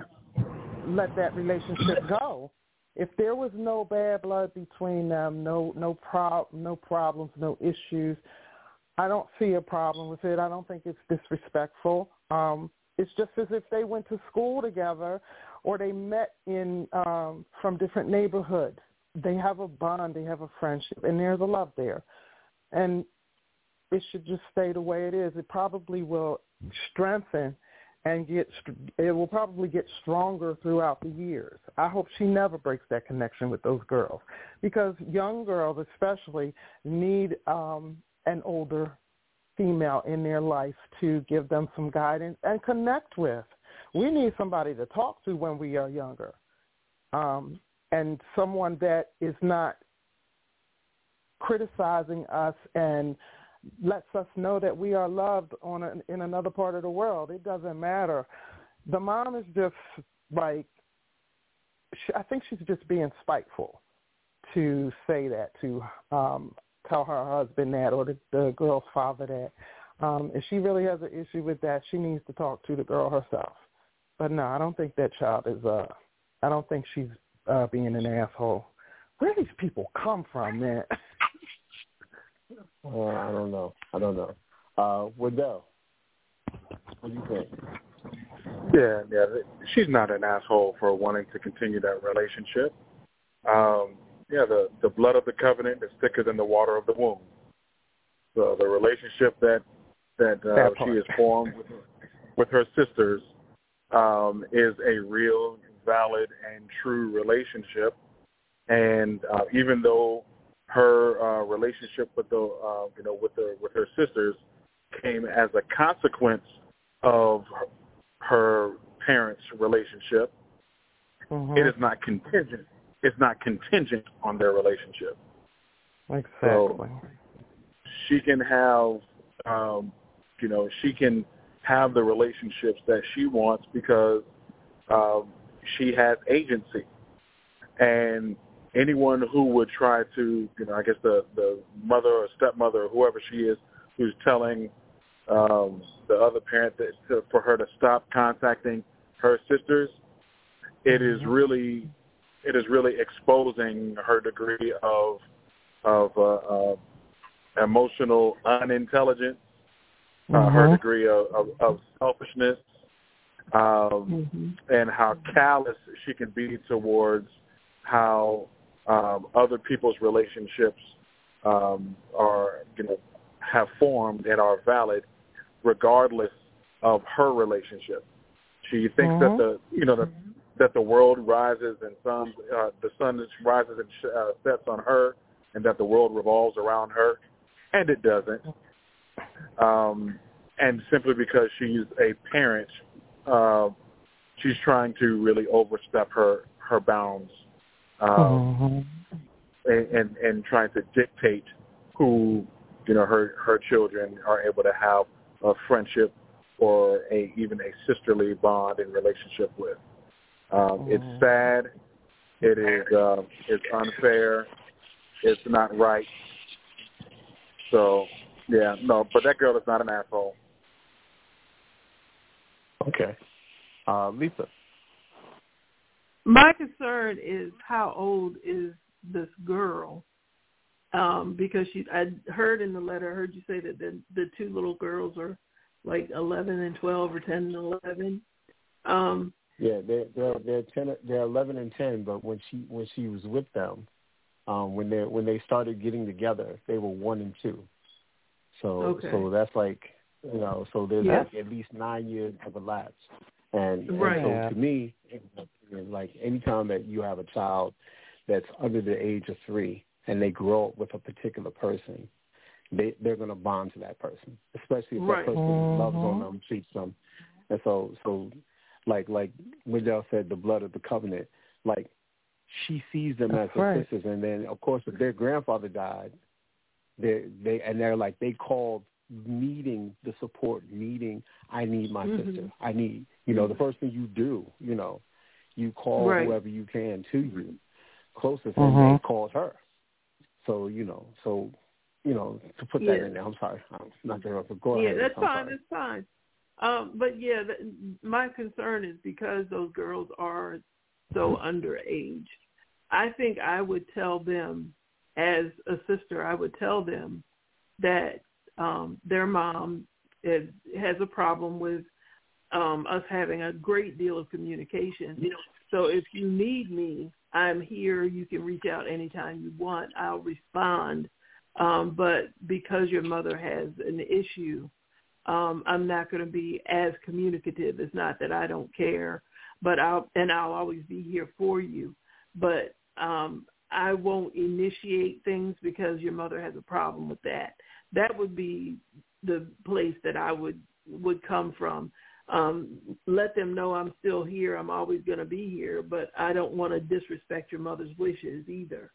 E: let that relationship go. If there was no bad blood between them, no no prob- no problems, no issues, I don't see a problem with it. I don't think it's disrespectful. Um, it's just as if they went to school together or they met in um, from different neighborhoods. They have a bond, they have a friendship, and there's a love there. And it should just stay the way it is. It probably will strengthen and get, it will probably get stronger throughout the years. I hope she never breaks that connection with those girls because young girls especially need um, an older female in their life to give them some guidance and connect with. We need somebody to talk to when we are younger. Um, and someone that is not criticizing us and lets us know that we are loved on a, in another part of the world. It doesn't matter. The mom is just like she, I think she's just being spiteful to say that, to um, tell her husband that, or the, the girl's father that. Um, if she really has an issue with that, she needs to talk to the girl herself. But no, I don't think that child is. Uh, I don't think she's uh, being an asshole. Where do these people come from, man?
H: uh, I don't know. I don't know. Uh, Waddell, what do you think?
G: Yeah, yeah. She's not an asshole for wanting to continue that relationship. Um, yeah, the, the blood of the covenant is thicker than the water of the womb. So the relationship that that uh, she has formed with, with her sisters um, is a real, valid, and true relationship. And uh, even though her uh, relationship with the uh, you know with the with her sisters came as a consequence of her, her parents' relationship, mm-hmm. it is not contingent. It's not contingent on their relationship.
E: Exactly.
G: So she can have, um, you know, she can have the relationships that she wants because um, she has agency. And anyone who would try to, you know, I guess the, the mother or stepmother or whoever she is who's telling um, the other parent that to, for her to stop contacting her sisters, it is really, it is really exposing her degree of of uh, uh, emotional unintelligence, uh, mm-hmm. her degree of, of, of selfishness, um, mm-hmm. and how callous she can be towards how um, other people's relationships um, are, you know, have formed and are valid, regardless of her relationship. She thinks mm-hmm. that the, you know, the, that the world rises and sun, uh, the sun rises and sh- uh, sets on her, and that the world revolves around her, and it doesn't. Um, and simply because she's a parent, uh, she's trying to really overstep her her bounds. Um, mm-hmm. and, and, and trying to dictate who, you know, her, her children are able to have a friendship or a even a sisterly bond and relationship with. Um, mm-hmm. It's sad. It is uh, it's unfair. It's not right. So, yeah, no, but that girl is not an asshole.
H: Okay. Uh, Lisa.
F: My concern is how old is this girl? Um, because she, I heard in the letter, I heard you say that the, the two little girls are like eleven and twelve or ten and eleven. Um,
H: yeah, they're they're they're ten, they're eleven and ten. But when she when she was with them, um, when they when they started getting together, they were one and two. So
F: okay.
H: so that's like, you know, so there's
F: yes.
H: like at least nine years of elapsed. And,
F: right.
H: and so to me, like anytime that you have a child that's under the age of three and they grow up with a particular person, they, they're going to bond to that person, especially if
F: right.
H: that person
E: mm-hmm.
H: loves on them, treats them. And so, so like like Wendell said, the blood of the covenant, like she sees them
E: that's
H: as her
E: right.
H: sisters. And then, of course, if their grandfather died, they they and they're like, they called meeting the support, meeting, I need my mm-hmm. sister. I need, you know, the first thing you do, you know, you call
F: right.
H: whoever you can to you closest,
E: mm-hmm.
H: and they called her. So, you know, so, you know, to put that
F: yeah.
H: in there, I'm sorry. I'm not there. Go
F: yeah,
H: ahead.
F: that's
H: I'm
F: fine.
H: sorry.
F: That's fine. Um, but, yeah, the, my concern is because those girls are so underage, I think I would tell them, as a sister, I would tell them that um, their mom is, has a problem with um, us having a great deal of communication. You know, so if you need me, I'm here. You can reach out anytime you want. I'll respond. Um, but because your mother has an issue, um, I'm not going to be as communicative. It's not that I don't care, but I'll and I'll always be here for you. But um, I won't initiate things because your mother has a problem with that. That would be the place that I would would come from. Um, let them know I'm still here. I'm always going to be here, but I don't want to disrespect your mother's wishes either.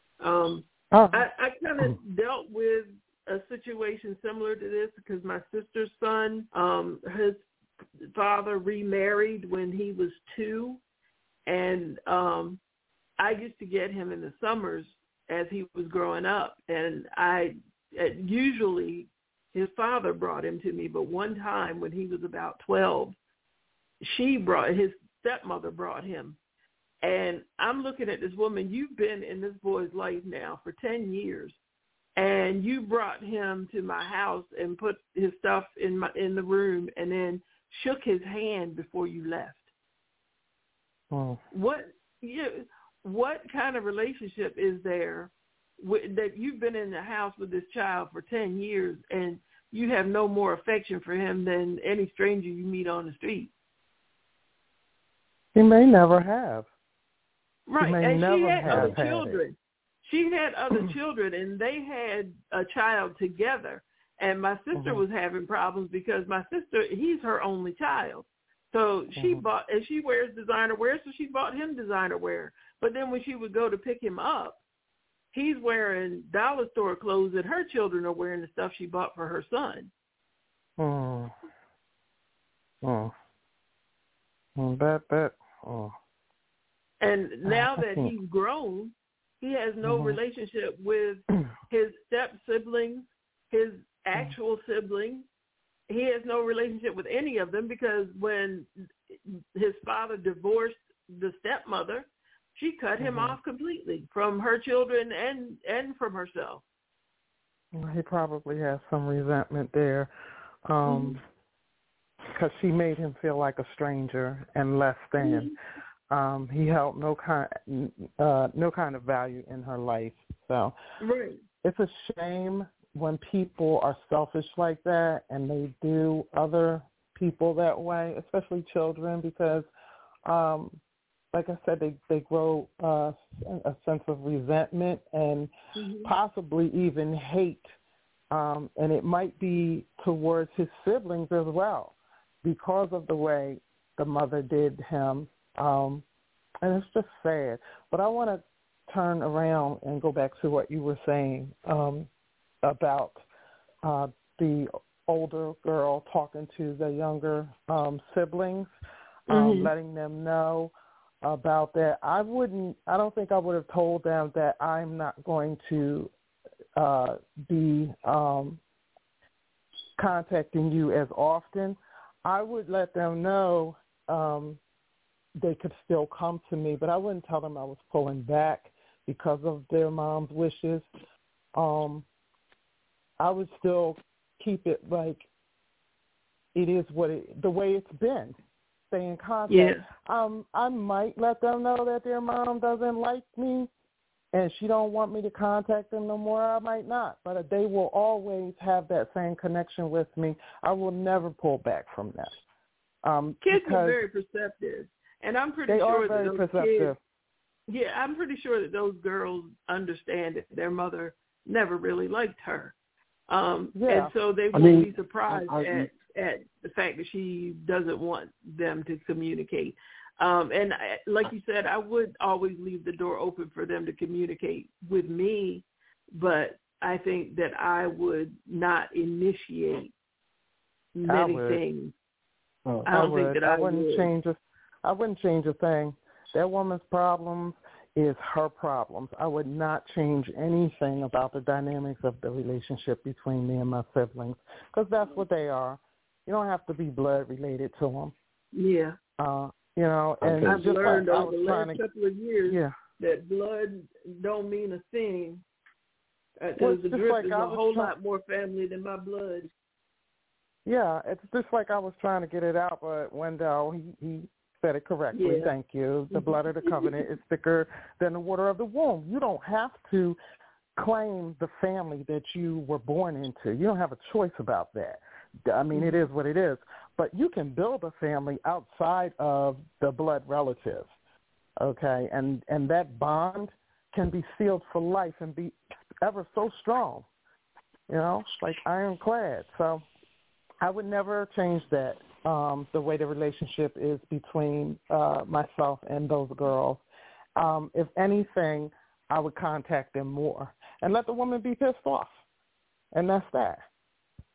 F: Um, oh. I, I kind of dealt with a situation similar to this because my sister's son, um, his father remarried when he was two, And um, I used to get him in the summers as he was growing up. And I usually his father brought him to me. But one time when he was about twelve, she brought his stepmother brought him. And I'm looking at this woman. You've been in this boy's life now for ten years. And you brought him to my house and put his stuff in my in the room, and then shook his hand before you left.
E: Oh.
F: What you, what kind of relationship is there with, that you've been in the house with this child for ten years, and you have no more affection for him than any stranger you meet on the street?
E: He may never have.
F: Right,
E: he may
F: and
E: never
F: she had
E: have
F: other
E: had
F: children.
E: It.
F: She had other children, and they had a child together. And my sister
E: mm-hmm.
F: was having problems because my sister, he's her only child. So she
E: mm-hmm.
F: bought, and she wears designer wear, so she bought him designer wear. But then when she would go to pick him up, he's wearing dollar store clothes, and her children are wearing the stuff she bought for her son.
E: Oh. Oh. Oh, that, that, oh.
F: And now
E: I
F: that
E: can't.
F: he's grown, he has no
E: mm-hmm.
F: relationship with his step-siblings, his actual siblings. He has no relationship with any of them because when his father divorced the stepmother, she cut him
E: mm-hmm.
F: off completely from her children and, and from herself.
E: Well, he probably has some resentment there because um, mm-hmm. she made him feel like a stranger and less than. Mm-hmm. Um, he held no kind, uh, no kind of value in her life. So
F: right.
E: It's a shame when people are selfish like that and they do other people that way, especially children, because, um, like I said, they, they grow uh, a sense of resentment and mm-hmm. possibly even hate. Um, and it might be towards his siblings as well because of the way the mother did him. Um, and it's just sad. But I want to turn around and go back to what you were saying um, about uh, the older girl talking to the younger um, siblings, um, mm-hmm. letting them know about that. I wouldn't, I don't think I would have told them that I'm not going to uh, be um, contacting you as often. I would let them know um, they could still come to me, but I wouldn't tell them I was pulling back because of their mom's wishes. Um, I would still keep it like it is what it, the way it's been. Stay in contact.
F: Yeah.
E: Um, I might let them know that their mom doesn't like me and she don't want me to contact them no more. I might not, but they will always have that same connection with me. I will never pull back from that. Um,
F: kids are very perceptive, and I'm pretty
E: they
F: sure
E: are very
F: that those
E: perceptive.
F: kids, yeah, I'm pretty sure that those girls understand that their mother never really liked her. Um,
E: yeah.
F: And so they
H: I
F: won't
H: mean,
F: be surprised
H: I, I,
F: at, at the fact that she doesn't want them to communicate. Um, and I, like you said, I would always leave the door open for them to communicate with me, but I think that I would not initiate many things.
E: Oh,
F: I don't
E: I
F: think that I,
E: I wouldn't
F: would.
E: change a, I wouldn't change a thing. That woman's problems is her problems. I would not change anything about the dynamics of the relationship between me and my siblings because that's what they are. You don't have to be blood related to them.
F: Yeah.
E: Uh, you know, and
F: I've
E: just
F: learned
E: like
F: over the last
E: to,
F: couple of years
E: yeah.
F: that blood don't mean a thing. Uh,
E: well,
F: the
E: just
F: drip
E: like
F: is
E: I
F: a whole
E: try-
F: lot more family than my blood.
E: Yeah, it's just like I was trying to get it out, but Wendell, he, he said it correctly.
F: Yeah.
E: Thank you. The blood of the covenant is thicker than the water of the womb. You don't have to claim the family that you were born into. You don't have a choice about that. I mean, it is what it is. But you can build a family outside of the blood relatives, okay? And and that bond can be sealed for life and be ever so strong, you know, like ironclad. So I would never change that, um, the way the relationship is between uh, myself and those girls. Um, if anything, I would contact them more and let the woman be pissed off, and that's that.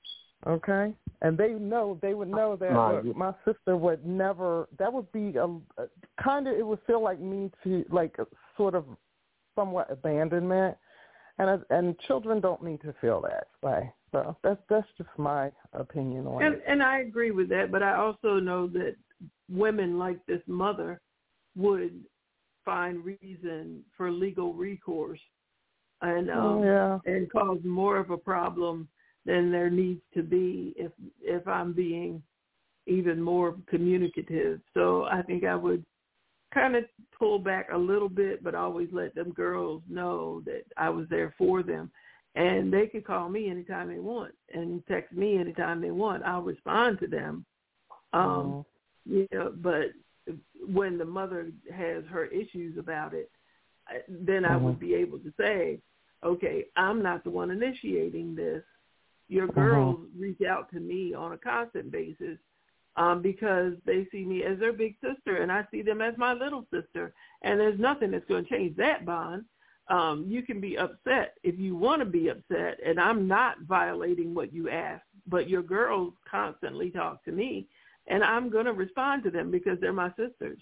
E: Okay, and they know they would know that
H: My,
E: look, my sister would never. That would be a, a kind of. It would feel like me to like a sort of somewhat abandonment, and and children don't need to feel that way. So that's that's just my opinion on
F: and,
E: it.
F: And I agree with that, but I also know that women like this mother would find reason for legal recourse and um,
E: yeah.
F: and cause more of a problem than there needs to be if if I'm being even more communicative. So I think I would kind of pull back a little bit, but always let them girls know that I was there for them. And they could call me anytime they want and text me anytime they want. I'll respond to them. Um, mm-hmm. You know, but when the mother has her issues about it, then mm-hmm. I would be able to say, okay, I'm not the one initiating this. Your girls mm-hmm. reach out to me on a constant basis um, because they see me as their big sister and I see them as my little sister. And there's nothing that's going to change that bond. Um, you can be upset if you want to be upset, and I'm not violating what you asked, but your girls constantly talk to me, and I'm going to respond to them because they're my sisters.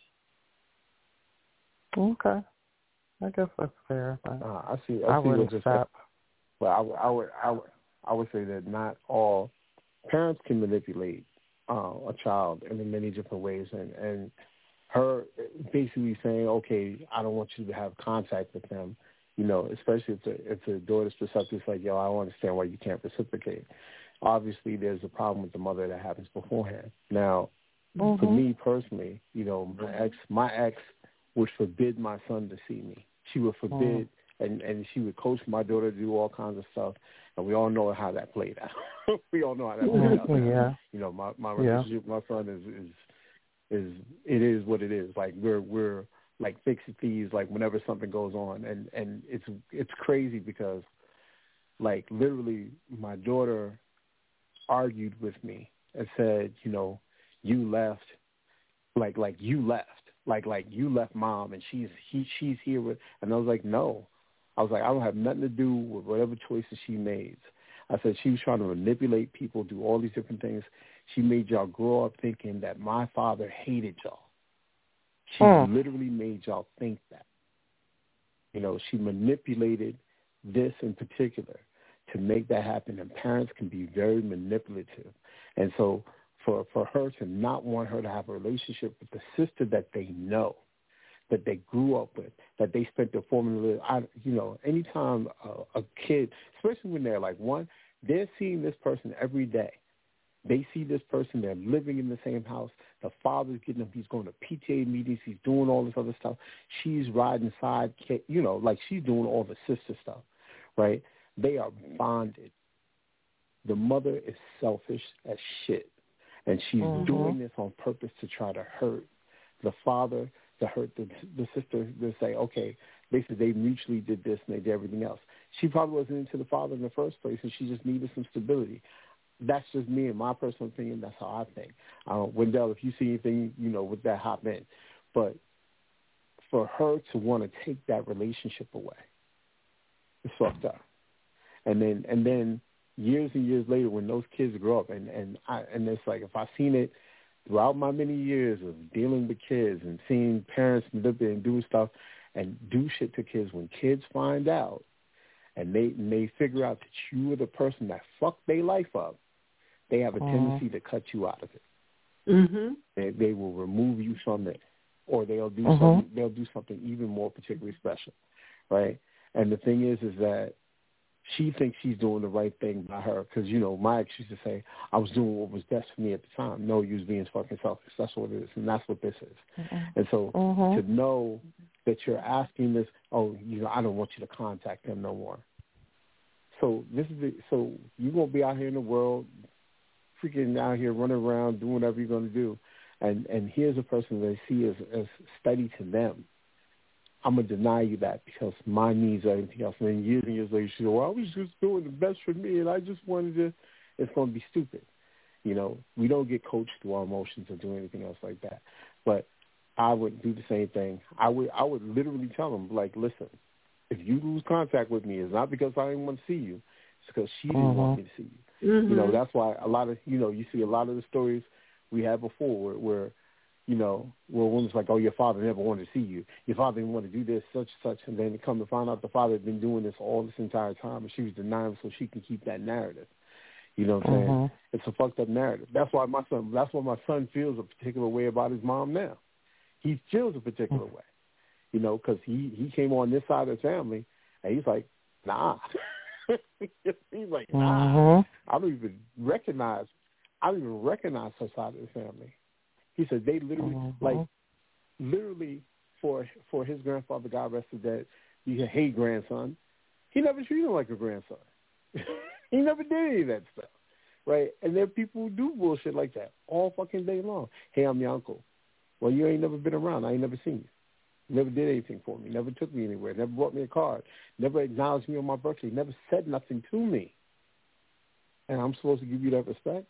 E: Okay. I guess that's fair.
H: Uh, I see. I,
E: I
H: see
E: wouldn't stop.
H: Well, I would, I would, I would, I would say that not all parents can manipulate uh, a child in many different ways, and, and her basically saying, okay, I don't want you to have contact with them, you know, especially if the, if the daughter's perceptive, it's like, yo, I don't understand why you can't reciprocate. Obviously, there's a problem with the mother that happens beforehand. Now, mm-hmm. for me personally, you know, my ex, my ex would forbid my son to see me. She would forbid, mm-hmm. and, and she would coach my daughter to do all kinds of stuff, and we all know how that played out. we all know how that played out.
E: Yeah.
H: You know, my, my relationship yeah. with my son is, is is it is what it is. Like we're we're like fixie thieves. Like whenever something goes on, and and it's it's crazy because like literally my daughter argued with me and said, you know, you left, like like you left, like like you left mom, and she's he she's here with, and I was like, no, I was like, I don't have nothing to do with whatever choices she made. I said she was trying to manipulate people, do all these different things. She made y'all grow up thinking that my father hated y'all. She mm. literally made y'all think that. You know, she manipulated this in particular to make that happen, and parents can be very manipulative. And so for, for her to not want her to have a relationship with the sister that they know, that they grew up with, that they spent their formative, I, you know, anytime a, a kid, especially when they're like one, they're seeing this person every day. They see this person, they're living in the same house. The father's getting them, he's going to P T A meetings, he's doing all this other stuff. She's riding side, you know, like she's doing all the sister stuff, right? They are bonded. The mother is selfish as shit, and she's mm-hmm. doing this on purpose to try to hurt the father, to hurt the, the sister, to say, okay, basically they mutually did this and they did everything else. She probably wasn't into the father in the first place, and she just needed some stability. That's just me and my personal opinion. That's how I think. Uh, Wendell, if you see anything, you know, with that, hop in. But for her to want to take that relationship away, it's fucked up. And then, and then years and years later, when those kids grow up, and and I, and it's like if I've seen it throughout my many years of dealing with kids and seeing parents manipulate and do stuff and do shit to kids, when kids find out and they and they figure out that you were the person that fucked their life up, they have a mm-hmm. tendency to cut you out of it.
F: Mm-hmm.
H: They, they will remove you from it, or they'll do
E: mm-hmm.
H: something. They'll do something even more particularly special, right? And the thing is, is that she thinks she's doing the right thing by her because, you know, my ex used to say, I was doing what was best for me at the time. No, you was being fucking selfish. That's what it is, and that's what this is. Mm-hmm. And so
E: mm-hmm.
H: to know that you're asking this, oh, you know, I don't want you to contact them no more. So this is the, so you're going to be out here in the world, freaking out here running around, doing whatever you're going to do. And and here's a person they see as, as steady to them. I'm going to deny you that because my needs are everything else. And then years and years later, she said, well, I was just doing the best for me, and I just wanted to, it's going to be stupid. You know, we don't get coached through our emotions or do anything else like that. But I would do the same thing. I would I would literally tell them, like, listen, if you lose contact with me, it's not because I didn't want to see you. because she didn't mm-hmm. want me to see you. Mm-hmm. You know, that's why a lot of, you know, you see a lot of the stories we had before where, where you know, where a woman's like, oh, your father never wanted to see you. Your father didn't want to do this, such and such. And then come to find out the father had been doing this all this entire time, and she was denying so she can keep that narrative. You know what I'm mm-hmm. saying? It's a fucked up narrative. That's why my son, that's why my son feels a particular way about his mom now. He feels a particular way, you know, because he, he came on this side of the family, and he's like, nah. He's like, nah. Mm-hmm. I don't even recognize, I don't even recognize her side of the family. He said they literally, mm-hmm. like, literally for for his grandfather, God rest his dead, he said, hey, grandson. He never treated him like a grandson. He never did any of that stuff, right? And there are people who do bullshit like that all fucking day long. Hey, I'm your uncle. Well, you ain't never been around. I ain't never seen you. Never did anything for me. Never took me anywhere. Never brought me a card. Never acknowledged me on my birthday. Never said nothing to me. And I'm supposed to give you that respect?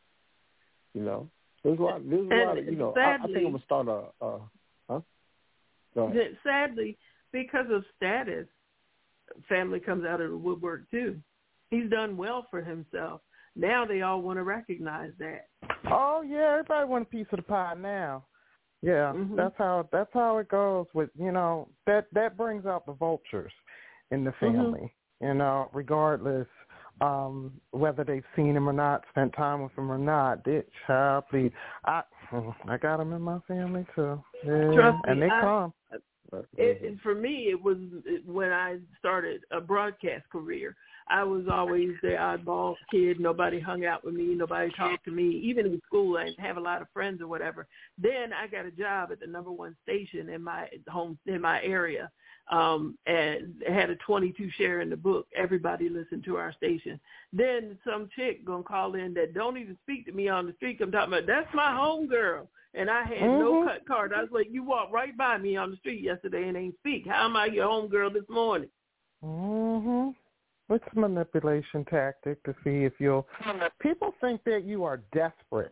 H: You know? There's a lot, there's a lot of, you know, sadly, I, I think I'm going to start a, uh, huh? Go ahead.
F: Sadly, because of status, family comes out of the woodwork too. He's done well for himself. Now they all want to recognize that.
E: Oh, yeah, everybody want a piece of the pie now. Yeah, mm-hmm. that's how that's how it goes with, you know, that, that brings out the vultures in the family, mm-hmm. you know, regardless. Um, whether they've seen him or not, spent time with him or not, they, child, please. I, I got them in my family too. Yeah,
F: Trust me,
E: and they
F: I,
E: come.
F: It, it, for me, it was when I started a broadcast career. I was always the oddball kid. Nobody hung out with me. Nobody talked to me. Even in school, I didn't have a lot of friends or whatever. Then I got a job at the number one station in my home in my area, um, and had a twenty-two share in the book. Everybody listened to our station. Then some chick gonna call in that don't even speak to me on the street. I'm talking about that's my homegirl. And I had mm-hmm. no cut card. I was like, you walked right by me on the street yesterday and ain't speak. How am I your homegirl this morning?
E: Mm-hmm. It's a manipulation tactic to see if you'll... People think that you are desperate.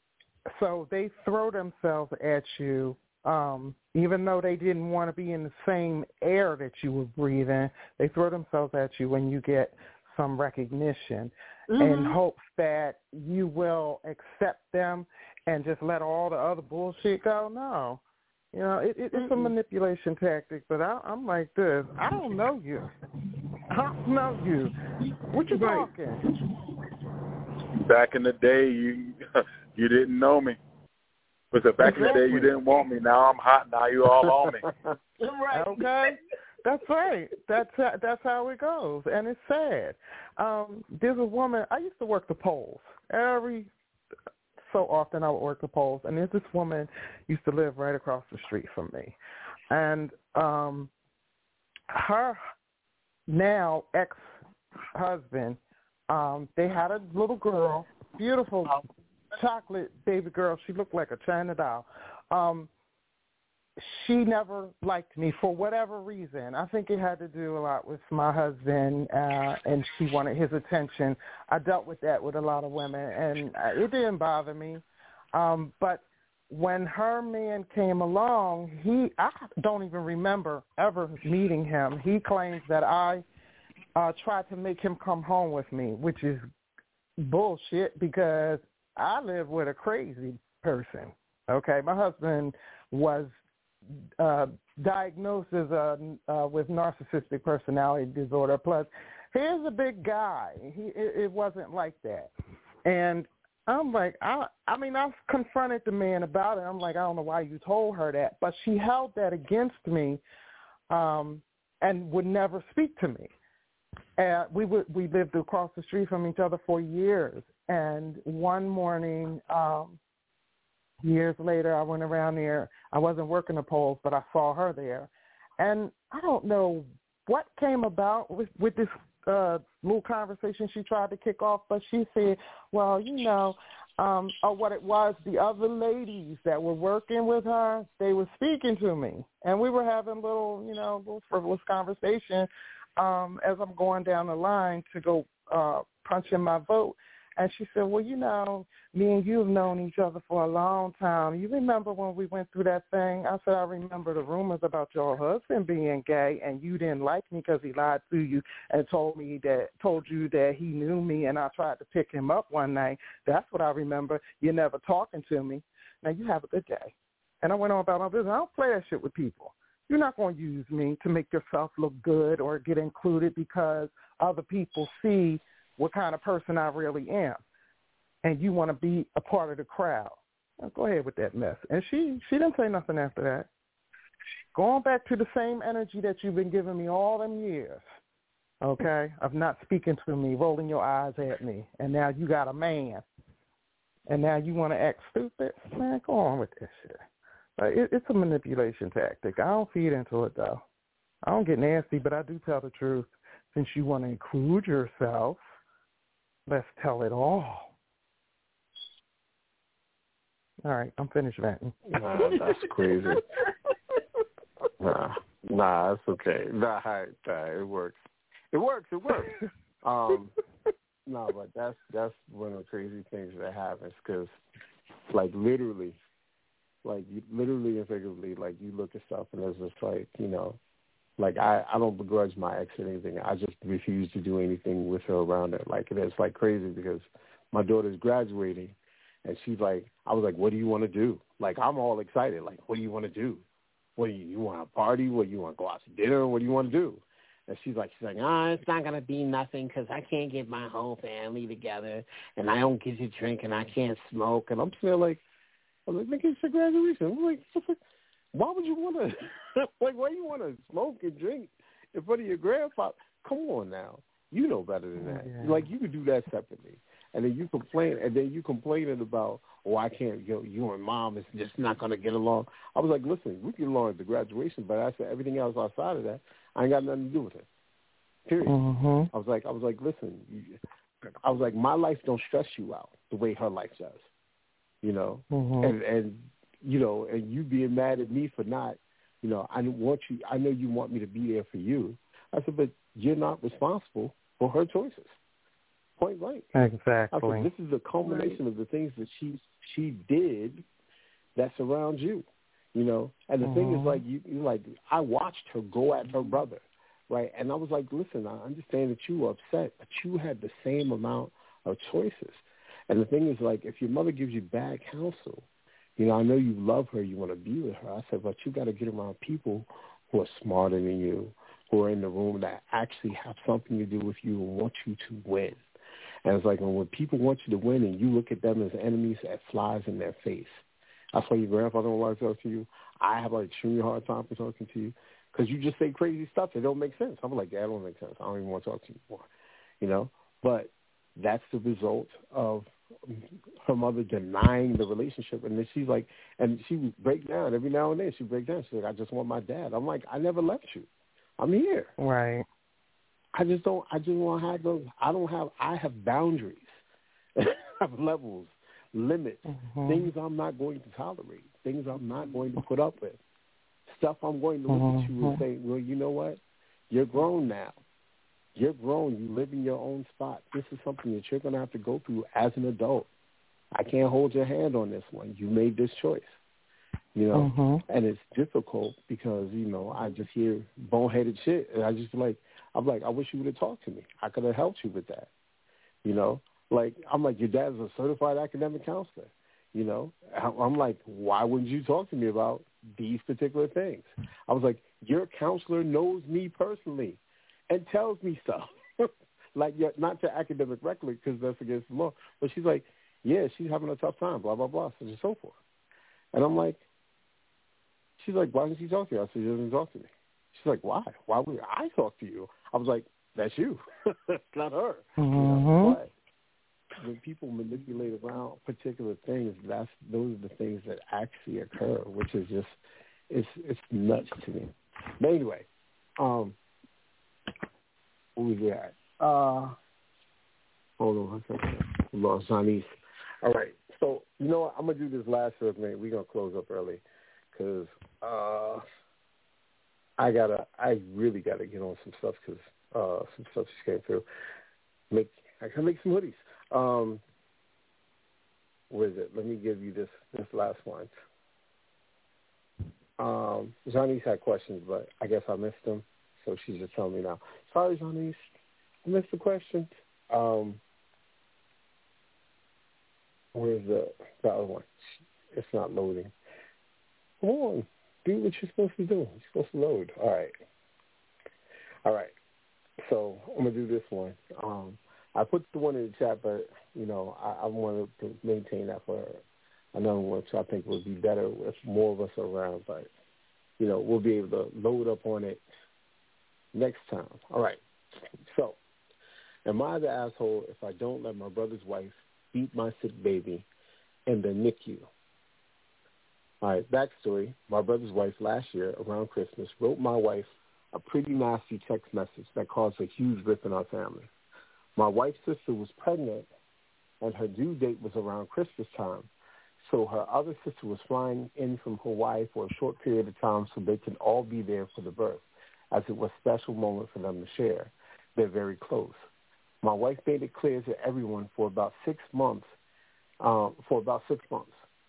E: So they throw themselves at you, um, even though they didn't want to be in the same air that you were breathing. They throw themselves at you when you get some recognition mm-hmm. in hopes that you will accept them and just let all the other bullshit go. No. You know, it, it, it's a manipulation tactic, but I, I'm like this. I don't know you. I don't know you. What you
F: right.
E: talking?
G: Back in the day, you you didn't know me. Was it back exactly. in the day you didn't want me? Now I'm hot. Now you all on me.
F: Right.
E: Okay. That's right. That's that's how it goes, and it's sad. Um, there's a woman. I used to work the polls every so often. I would work the polls, and there's this woman used to live right across the street from me, and um, her now ex-husband. Um, they had a little girl, beautiful chocolate baby girl. She looked like a China doll. Um, she never liked me for whatever reason. I think it had to do a lot with my husband, uh, and she wanted his attention. I dealt with that with a lot of women, and it didn't bother me. Um, but when her man came along, he I don't even remember ever meeting him. He claims that I uh, tried to make him come home with me, which is bullshit because I live with a crazy person. Okay, my husband was uh, diagnosed as a, uh, with narcissistic personality disorder. Plus, he's a big guy. He it, it wasn't like that, and I'm like, I I mean, I've confronted the man about it. I'm like, I don't know why you told her that, but she held that against me, um, and would never speak to me. And we would we lived across the street from each other for years, and one morning. Um, Years later, I went around there. I wasn't working the polls, but I saw her there. And I don't know what came about with, with this uh, little conversation she tried to kick off, but she said, well, you know, um, or what it was, the other ladies that were working with her, they were speaking to me. And we were having a little, you know, little frivolous conversation um, as I'm going down the line to go uh, punch in my vote. And she said, well, you know, me and you have known each other for a long time. You remember when we went through that thing? I said, I remember the rumors about your husband being gay, and you didn't like me because he lied to you and told me that, told you that he knew me, and I tried to pick him up one night. That's what I remember. You never talking to me. Now, you have a good day. And I went on about my business. I don't play that shit with people. You're not going to use me to make yourself look good or get included because other people see what kind of person I really am, and you want to be a part of the crowd. Now, go ahead with that mess. And she, she didn't say nothing after that. Going back to the same energy that you've been giving me all them years, okay, of not speaking to me, rolling your eyes at me, and now you got a man, and now you want to act stupid? Man, go on with this shit. Uh, it, it's a manipulation tactic. I don't feed into it, though. I don't get nasty, but I do tell the truth. Since you want to include yourself, let's tell it all. All right, I'm finished venting.
H: Nah, that's crazy. Nah, nah, it's okay. Nah, nah, it works. It works. It works. Um, no, but that's that's one of the crazy things that happens because, like, literally, like you, literally and figuratively, like you look at stuff and it's just like, you know. Like, I, I don't begrudge my ex or anything. I just refuse to do anything with her around her. Like, it's like crazy because my daughter's graduating, and she's like, I was like, what do you want to do? Like, I'm all excited. Like, what do you want to do? What do you, you want to party? What do you want to go out to dinner? What do you want to do? And she's like, she's like, ah, oh, it's not going to be nothing because I can't get my whole family together, and I don't get to drink, and I can't smoke. And I'm still like, I'm like, nigga, it's a graduation. I'm like, why would you want to, like, why you want to smoke and drink in front of your grandpa? Come on now. You know better than that. Yeah. Like, you could do that separately. And then you complain, and then you complaining about, oh, I can't, you know, you and mom is just not going to get along. I was like, listen, we get along at the graduation, but I said everything else outside of that, I ain't got nothing to do with it. Period.
E: Mm-hmm.
H: I was like, I was like, listen, you, I was like, my life don't stress you out the way her life does, you know? Mm-hmm. And, and, you know, and you being mad at me for not, you know, I want you, I know you want me to be there for you. I said, but you're not responsible for her choices. Point blank.
E: Exactly.
H: I said, this is a culmination right. of the things that she she did that's around you, you know. And the mm-hmm. thing is, like, you, you like, I watched her go at her brother, right? And I was like, listen, I understand that you were upset, but you had the same amount of choices. And the thing is, like, if your mother gives you bad counsel, you know, I know you love her, you want to be with her. I said, but you got to get around people who are smarter than you, who are in the room that actually have something to do with you and want you to win. And it's like when people want you to win and you look at them as enemies, that flies in their face. That's why your grandfather don't want to talk to you. I have an extremely hard time for talking to you because you just say crazy stuff that don't make sense. I'm like, that don't make sense. I don't even want to talk to you anymore, you know. But that's the result of her mother denying the relationship. And then she's like, and she would break down every now and then. She'd break down. She's like, I just want my dad. I'm like, I never left you. I'm here.
E: Right.
H: I just don't, I just want to have those, I don't have, I have boundaries. I have levels, limits, mm-hmm. things I'm not going to tolerate, things I'm not going to put up with, stuff I'm going to look mm-hmm. at you and say, well, you know what? You're grown now. You're grown. You live in your own spot. This is something that you're going to have to go through as an adult. I can't hold your hand on this one. You made this choice, you know, mm-hmm. and it's difficult because, you know, I just hear boneheaded shit, and I just feel like, I'm like, I wish you would have talked to me. I could have helped you with that, you know. Like, I'm like, your dad's a certified academic counselor, you know. I'm like, why wouldn't you talk to me about these particular things? I was like, your counselor knows me personally and tells me stuff. Like, yeah, not to academic record because that's against the law. But she's like, yeah, she's having a tough time, blah, blah, blah, so on and so forth. And I'm like, she's like, why doesn't she talk to you? I said, she doesn't talk to me. She's like, why? Why would I talk to you? I was like, that's you. It's not her.
E: Mm-hmm.
H: You know? But when people manipulate around particular things, that's those are the things that actually occur, which is just, it's it's nuts to me. But anyway, um, what was that? Uh, hold on one second. We lost Johnny's. All right. So, you know what? I'm going to do this last segment. We're going to close up early because uh, I gotta, I really got to get on some stuff because uh, some stuff just came through. Make I can make some hoodies. Um, where is it? Let me give you this this last one. Um, Janice had questions, but I guess I missed them, so she's just telling me now. Sorry, Janice, I missed the question. Um, where's the, the other one? It's not loading. Come on, do what you're supposed to do. You're supposed to load. All right. All right. So I'm going to do this one. Um, I put the one in the chat, but, you know, I, I wanted to maintain that for another one, which I think would be better if more of us are around. But, you know, we'll be able to load up on it next time. All right. So, am I the asshole if I don't let my brother's wife beat my sick baby in the N I C U? All right, backstory. My brother's wife last year around Christmas wrote my wife a pretty nasty text message that caused a huge rift in our family. My wife's sister was pregnant, and her due date was around Christmas time, so her other sister was flying in from Hawaii for a short period of time so they could all be there for the birth, as it was a special moment for them to share. They're very close. My wife made it clear to everyone for about six months, um, for about six months,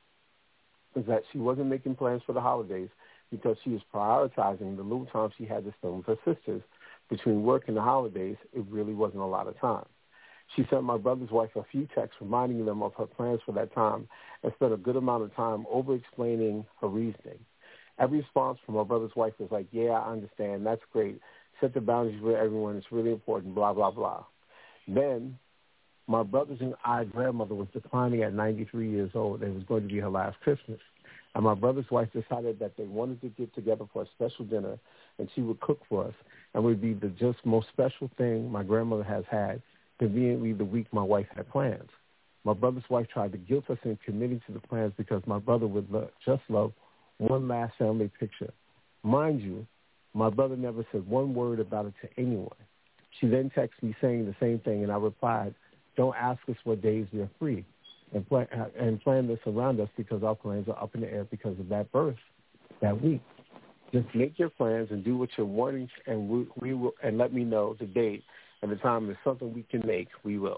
H: is that she wasn't making plans for the holidays because she was prioritizing the little time she had to spend with her sisters. Between work and the holidays, it really wasn't a lot of time. She sent my brother's wife a few texts reminding them of her plans for that time and spent a good amount of time over-explaining her reasoning. Every response from my brother's wife was like, yeah, I understand. That's great. Set the boundaries with everyone. It's really important, blah, blah, blah. Then my brother's and I's grandmother was declining at ninety-three years old. It was going to be her last Christmas. And my brother's wife decided that they wanted to get together for a special dinner, and she would cook for us, and would be the just most special thing my grandmother has had, conveniently the week my wife had plans. My brother's wife tried to guilt us into committing to the plans because my brother would lo- just love one last family picture. Mind you, my brother never said one word about it to anyone. She then texted me saying the same thing, and I replied, don't ask us what days we are free. And plan, and plan this around us because our plans are up in the air because of that birth that week. Just make your plans and do what you're wanting, and we, we will, and let me know the date and the time. If something we can make, we will.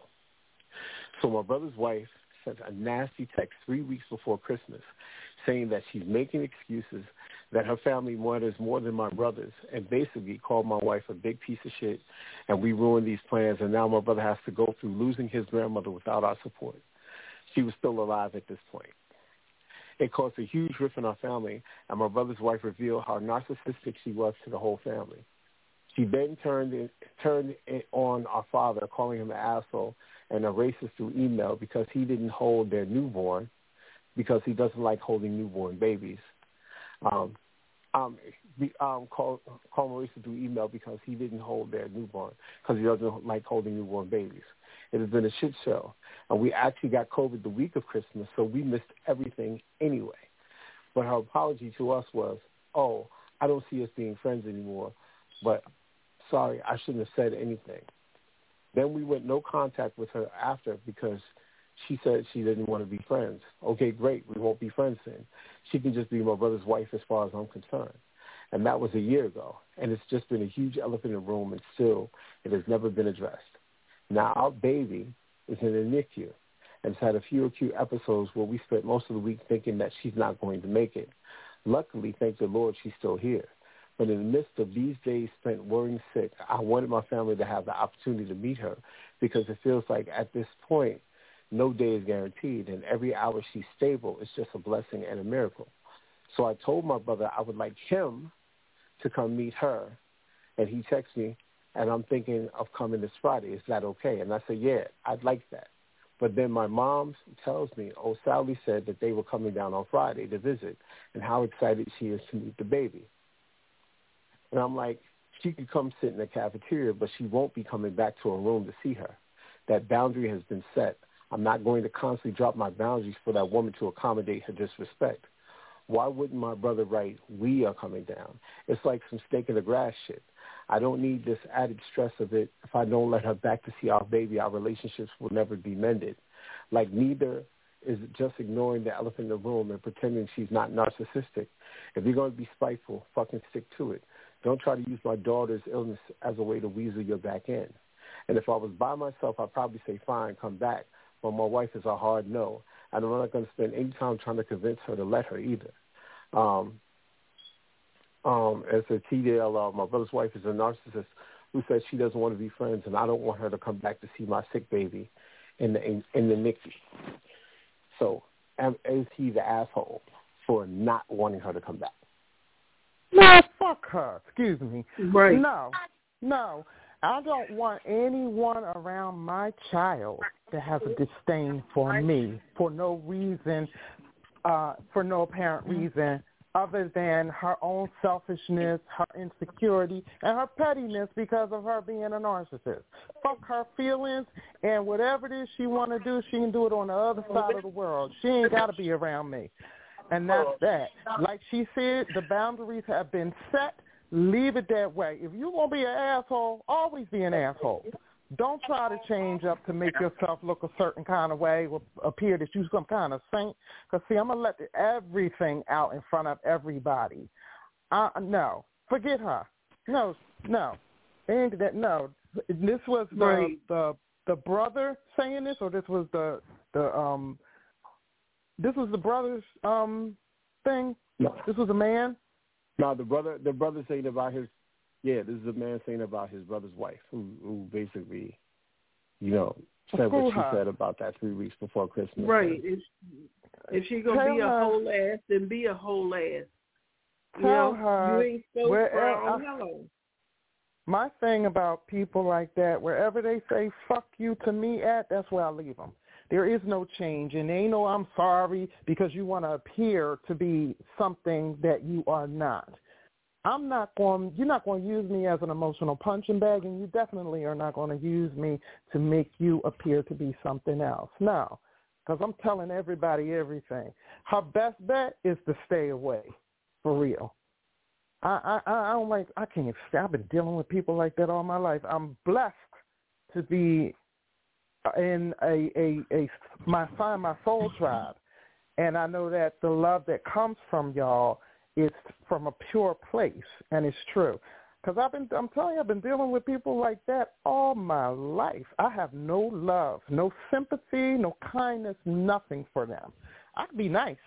H: So my brother's wife sent a nasty text three weeks before Christmas saying that she's making excuses, that her family matters more than my brother's, and basically called my wife a big piece of shit, and we ruined these plans, and now my brother has to go through losing his grandmother without our support. She was still alive at this point. It caused a huge rift in our family, and my brother's wife revealed how narcissistic she was to the whole family. She then turned it, turned it on our father, calling him an asshole and a racist through email because he didn't hold their newborn, because he doesn't like holding newborn babies. Um, um, um, call, call him a racist through email because he didn't hold their newborn, because he doesn't like holding newborn babies. It has been a shit show. And we actually got COVID the week of Christmas, so we missed everything anyway. But her apology to us was, oh, I don't see us being friends anymore, but sorry, I shouldn't have said anything. Then we went no contact with her after because she said she didn't want to be friends. Okay, great, we won't be friends then. She can just be my brother's wife as far as I'm concerned. And that was a year ago. And it's just been a huge elephant in the room, and still it has never been addressed. Now our baby is in the N I C U and has had a few acute episodes where we spent most of the week thinking that she's not going to make it. Luckily, thank the Lord, she's still here. But in the midst of these days spent worrying sick, I wanted my family to have the opportunity to meet her because it feels like at this point, no day is guaranteed, and every hour she's stable is just a blessing and a miracle. So I told my brother I would like him to come meet her, and he texted me, and I'm thinking of coming this Friday. Is that okay? And I said, yeah, I'd like that. But then my mom tells me, oh, Sally said that they were coming down on Friday to visit and how excited she is to meet the baby. And I'm like, she could come sit in the cafeteria, but she won't be coming back to her room to see her. That boundary has been set. I'm not going to constantly drop my boundaries for that woman to accommodate her disrespect. Why wouldn't my brother write, we are coming down? It's like some stake in the grass shit. I don't need this added stress of it. If I don't let her back to see our baby, our relationships will never be mended. Like neither is just ignoring the elephant in the room and pretending she's not narcissistic. If you're going to be spiteful, fucking stick to it. Don't try to use my daughter's illness as a way to weasel your back in. And if I was by myself, I'd probably say, fine, come back. But my wife is a hard no. And I'm not going to spend any time trying to convince her to let her either. Um, um, as a T D L, uh, my brother's wife is a narcissist who says she doesn't want to be friends, and I don't want her to come back to see my sick baby in the in, in the N I C U. So am, is he the asshole for not wanting her to come back?
E: No, fuck her. Excuse me.
F: Right.
E: No, no. I don't want anyone around my child that has a disdain for me for no reason, uh, for no apparent reason other than her own selfishness, her insecurity, and her pettiness because of her being a narcissist. Fuck her feelings, and whatever it is she want to do, she can do it on the other side of the world. She ain't got to be around me. And that's that. Like she said, the boundaries have been set. Leave it that way. If you're going to be an asshole, always be an asshole. Don't try to change up to make yourself look a certain kind of way or appear that you're some kind of saint. Because, see, I'm going to let the, everything out in front of everybody. Uh, no. Forget her. No, no. And that, no. This was the,
F: right.
E: the the brother saying this, or this was the, the um, this was the brother's um thing?
H: No.
E: This was a man?
H: No, the brother, the brother saying about his, yeah, this is a man saying about his brother's wife, who, who basically, you know, said what she said about that three weeks before Christmas.
F: Right. If, if she's going to be a
E: her,
F: whole ass, then be a whole ass. You
E: tell
F: know,
E: her
F: you ain't so proud. Hello.
E: My thing about people like that, wherever they say fuck you to me at, that's where I leave them. There is no change, and they know I'm sorry because you want to appear to be something that you are not. I'm not going, you're not going to use me as an emotional punching bag, and you definitely are not going to use me to make you appear to be something else. No, because I'm telling everybody everything. Her best bet is to stay away, for real. I, I, I don't like, I can't, I've been dealing with people like that all my life. I'm blessed to be in a, a, a my find my soul tribe, and I know that the love that comes from y'all is from a pure place, and it's true. Because I've been, I'm telling you, I've been dealing with people like that all my life. I have no love, no sympathy, no kindness, nothing for them. I can be nice,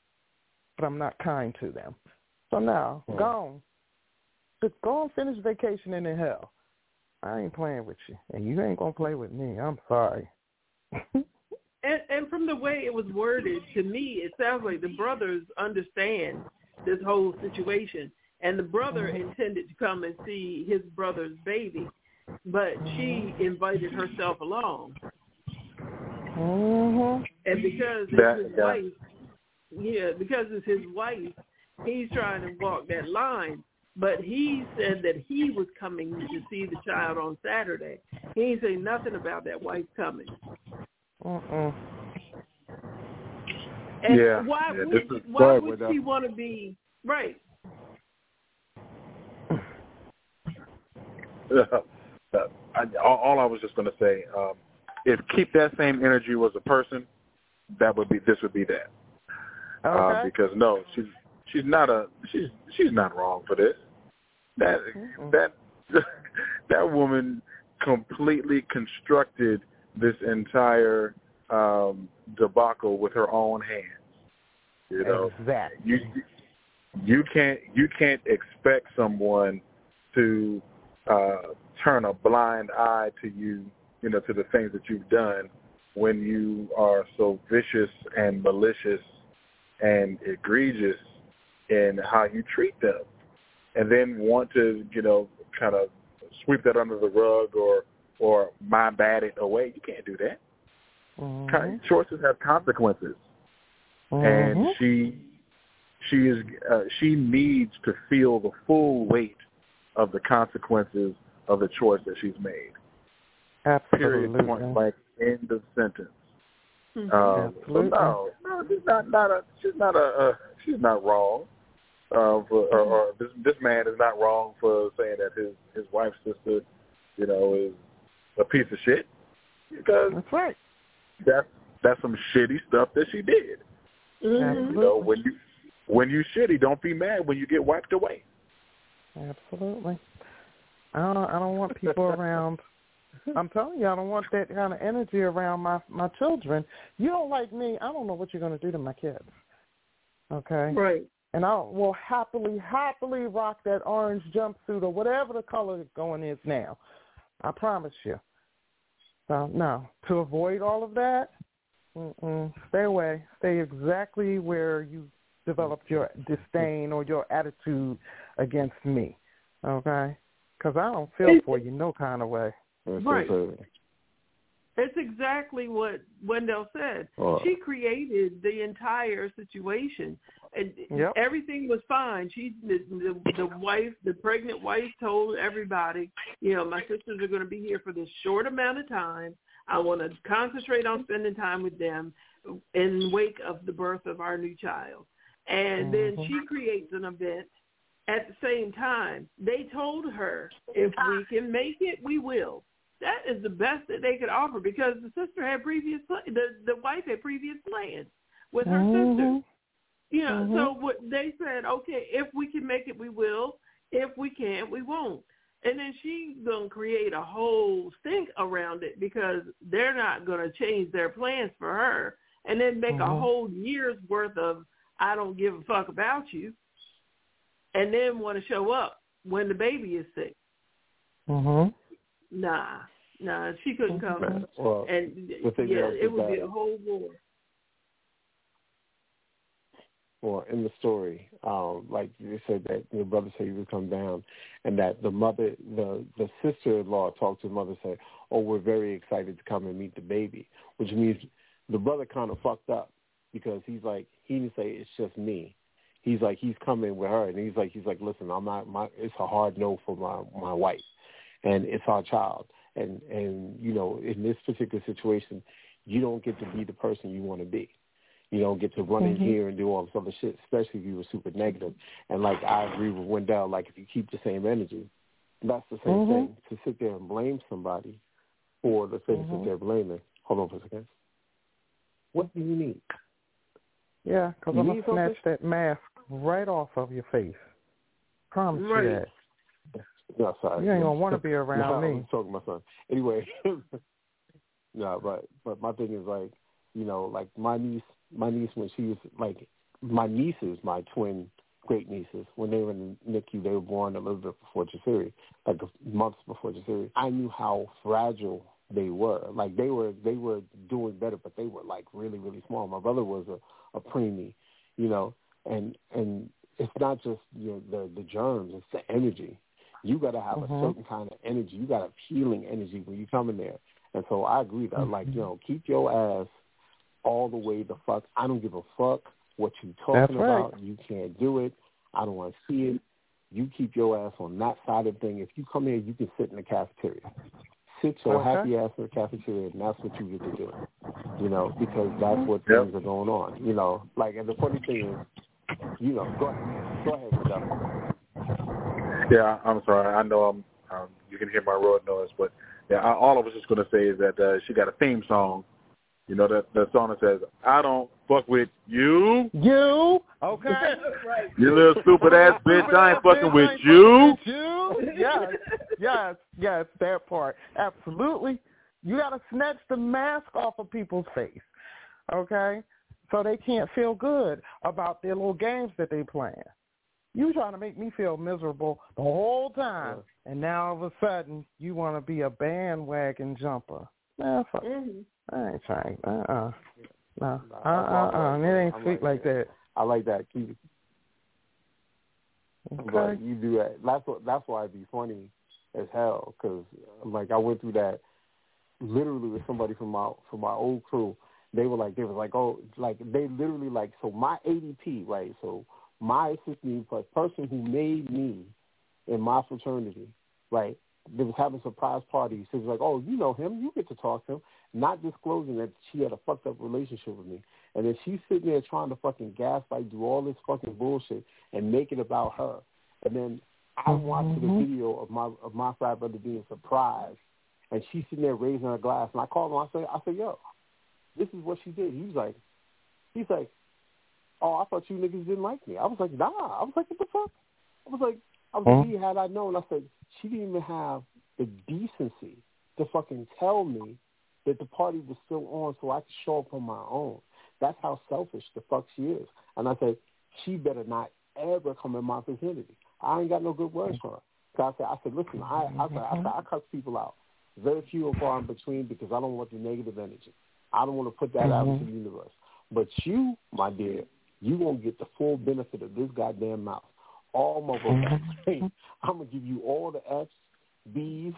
E: but I'm not kind to them. So now, hmm. go on. Just go and finish vacationing in hell. I ain't playing with you, and you ain't going to play with me. I'm sorry.
F: and, and from the way it was worded, to me, it sounds like the brothers understand this whole situation. And the brother mm-hmm. intended to come and see his brother's baby, but she invited herself along.
E: Mm-hmm.
F: And because it's
G: that,
F: his
G: yeah.
F: wife, yeah, because it's his wife, he's trying to walk that line. But he said that he was coming to see the child on Saturday. He ain't say nothing about that wife coming.
E: Uh-uh.
F: And
G: yeah.
F: why
G: yeah,
F: would,
G: is,
F: why would she want to be right?
G: Uh, I, all, all I was just going to say, um, if Keep That Same Energy was a person, that would be this would be that.
E: Okay.
G: Uh, because no, she's she's not a she's she's not wrong for this. That mm-hmm. that that woman completely constructed this entire um, debacle with her own hands. You know,
E: exactly.
G: You you can't you can't expect someone to uh, turn a blind eye to you, you know, to the things that you've done when you are so vicious and malicious and egregious in how you treat them. And then want to, you know, kind of sweep that under the rug or or my bad it away. You can't do that. Mm-hmm. Choices have consequences, mm-hmm. and she she is uh, she needs to feel the full weight of the consequences of the choice that she's made.
E: Absolutely.
G: Period. Point blank. End of sentence. Mm-hmm. Um, so no, no, she's not not a she's not a uh, she's not wrong. Uh, for, or, or this this man is not wrong for saying that his, his wife's sister, you know, is a piece of shit. Because
E: that's right.
G: That's that's some shitty stuff that she did.
E: Mm-hmm.
G: You know, when you when you shitty, don't be mad when you get wiped away.
E: Absolutely. I don't I don't want people around I'm telling you, I don't want that kind of energy around my, my children. You don't like me, I don't know what you're going to do to my kids. Okay?
F: Right.
E: And I will happily, happily rock that orange jumpsuit or whatever the color going is now. I promise you. So, no, to avoid all of that, mm-mm, stay away. Stay exactly where you developed your disdain or your attitude against me, okay? Because I don't feel for you no kind of way.
F: Right. It's exactly what Wendell said. Oh. She created the entire situation, and yep. everything was fine. She, the, the, the wife, the pregnant wife, told everybody, you know, my sisters are going to be here for this short amount of time. I want to concentrate on spending time with them in wake of the birth of our new child. And mm-hmm. then she creates an event at the same time. They told her, if we can make it, we will. That is the best that they could offer because the sister had previous, the the wife had previous plans with her mm-hmm. sister. You know, mm-hmm. so what they said, okay, if we can make it, we will. If we can't, we won't. And then she's going to create a whole stink around it because they're not going to change their plans for her and then make mm-hmm. a whole year's worth of I don't give a fuck about you and then want to show up when the baby is sick.
E: Mm-hmm.
F: Nah, nah, she couldn't come.
H: Well,
F: and yeah, it would be a whole war.
H: Well, in the story, um, like you said that your brother said he would come down, and that the mother, the the sister-in-law talked to the mother and said, "Oh, we're very excited to come and meet the baby," which means the brother kind of fucked up because he's like he didn't say it's just me. He's like he's coming with her, and he's like he's like, listen, I'm not my. It's a hard no for my my wife. And it's our child. And, and, you know, in this particular situation, you don't get to be the person you want to be. You don't get to run mm-hmm. in here and do all this other shit, especially if you were super negative. And, like, I agree with Wendell, like, if you keep the same energy, that's the same mm-hmm. thing. To sit there and blame somebody for the thing mm-hmm. to sit there blaming. Hold on for a second. What do you need?
E: Yeah, because I'm going to snatch that mask right off of your face. Promise right. you that.
H: No, sorry.
E: You ain't gonna want to be around
H: no,
E: me.
H: I'm talking to my son. Anyway, no, but but my thing is like, you know, like my niece, my niece when she was like, my nieces, my twin great nieces, when they were in the N I C U, they were born a little bit before Jasiri, like months before Jasiri. I knew how fragile they were. Like they were, they were doing better, but they were like really, really small. My brother was a, a preemie, you know, and and it's not just you know the the germs, it's the energy. You got to have mm-hmm. a certain kind of energy. You got a healing energy when you come in there. And so I agree that, mm-hmm. like, you know, keep your ass all the way the fuck. I don't give a fuck what you talking
E: right.
H: about. You can't do it. I don't want to see it. You keep your ass on that side of the thing. If you come here, you can sit in the cafeteria. Sit your
E: okay.
H: happy ass in the cafeteria, and that's what you get to do. You know, because that's what yep. things are going on. You know, like, and the funny thing is, you know, go ahead. Go ahead with that.
G: Yeah, I'm sorry. I know I'm, um, you can hear my road noise, but yeah, I, all I was just going to say is that uh, she got a theme song. You know, that, that song that says, I don't fuck with you.
E: You? Okay.
F: right.
G: You little stupid ass bitch, I ain't fucking with you.
E: you. Yes, yes, yes, that part. Absolutely. You got to snatch the mask off of people's face, okay, so they can't feel good about their little games that they playing. You trying to make me feel miserable the whole time, yeah. and now all of a sudden you want to be a bandwagon jumper. Man, fuck. Mm-hmm. I ain't trying. Uh-uh. No. Uh-uh. Uh-uh. It ain't sweet like that.
H: I like that. Keep it.
E: Okay.
H: But you do that. That's what. That's why it'd be funny as hell. Because like I went through that literally with somebody from my from my old crew. They were like they was like oh like they literally like so my A D P right so. My assistant person who made me in my fraternity, right, they was having surprise parties. So it was like, oh, you know him, you get to talk to him, not disclosing that she had a fucked up relationship with me. And then she's sitting there trying to fucking gaslight, do all this fucking bullshit and make it about her. And then I'm watching
E: mm-hmm.
H: the video of my of my frat brother being surprised, and she's sitting there raising her glass. And I called him, I said, I said, yo, this is what she did. He was like, he's like, oh, I thought you niggas didn't like me. I was like, nah. I was like, what the fuck? I was like, I was like, had I known, I said, she didn't even have the decency to fucking tell me that the party was still on so I could show up on my own. That's how selfish the fuck she is. And I said, she better not ever come in my vicinity. I ain't got no good words for her. So I said, I said, listen, I, I, said, I, said, I cuss people out. Very few and far in between because I don't want the negative energy. I don't want to put that mm-hmm. out into the universe. But you, my dear, you going to get the full benefit of this goddamn mouth. All motherfuckers. Mm-hmm. I'm going to give you all the F's, B's,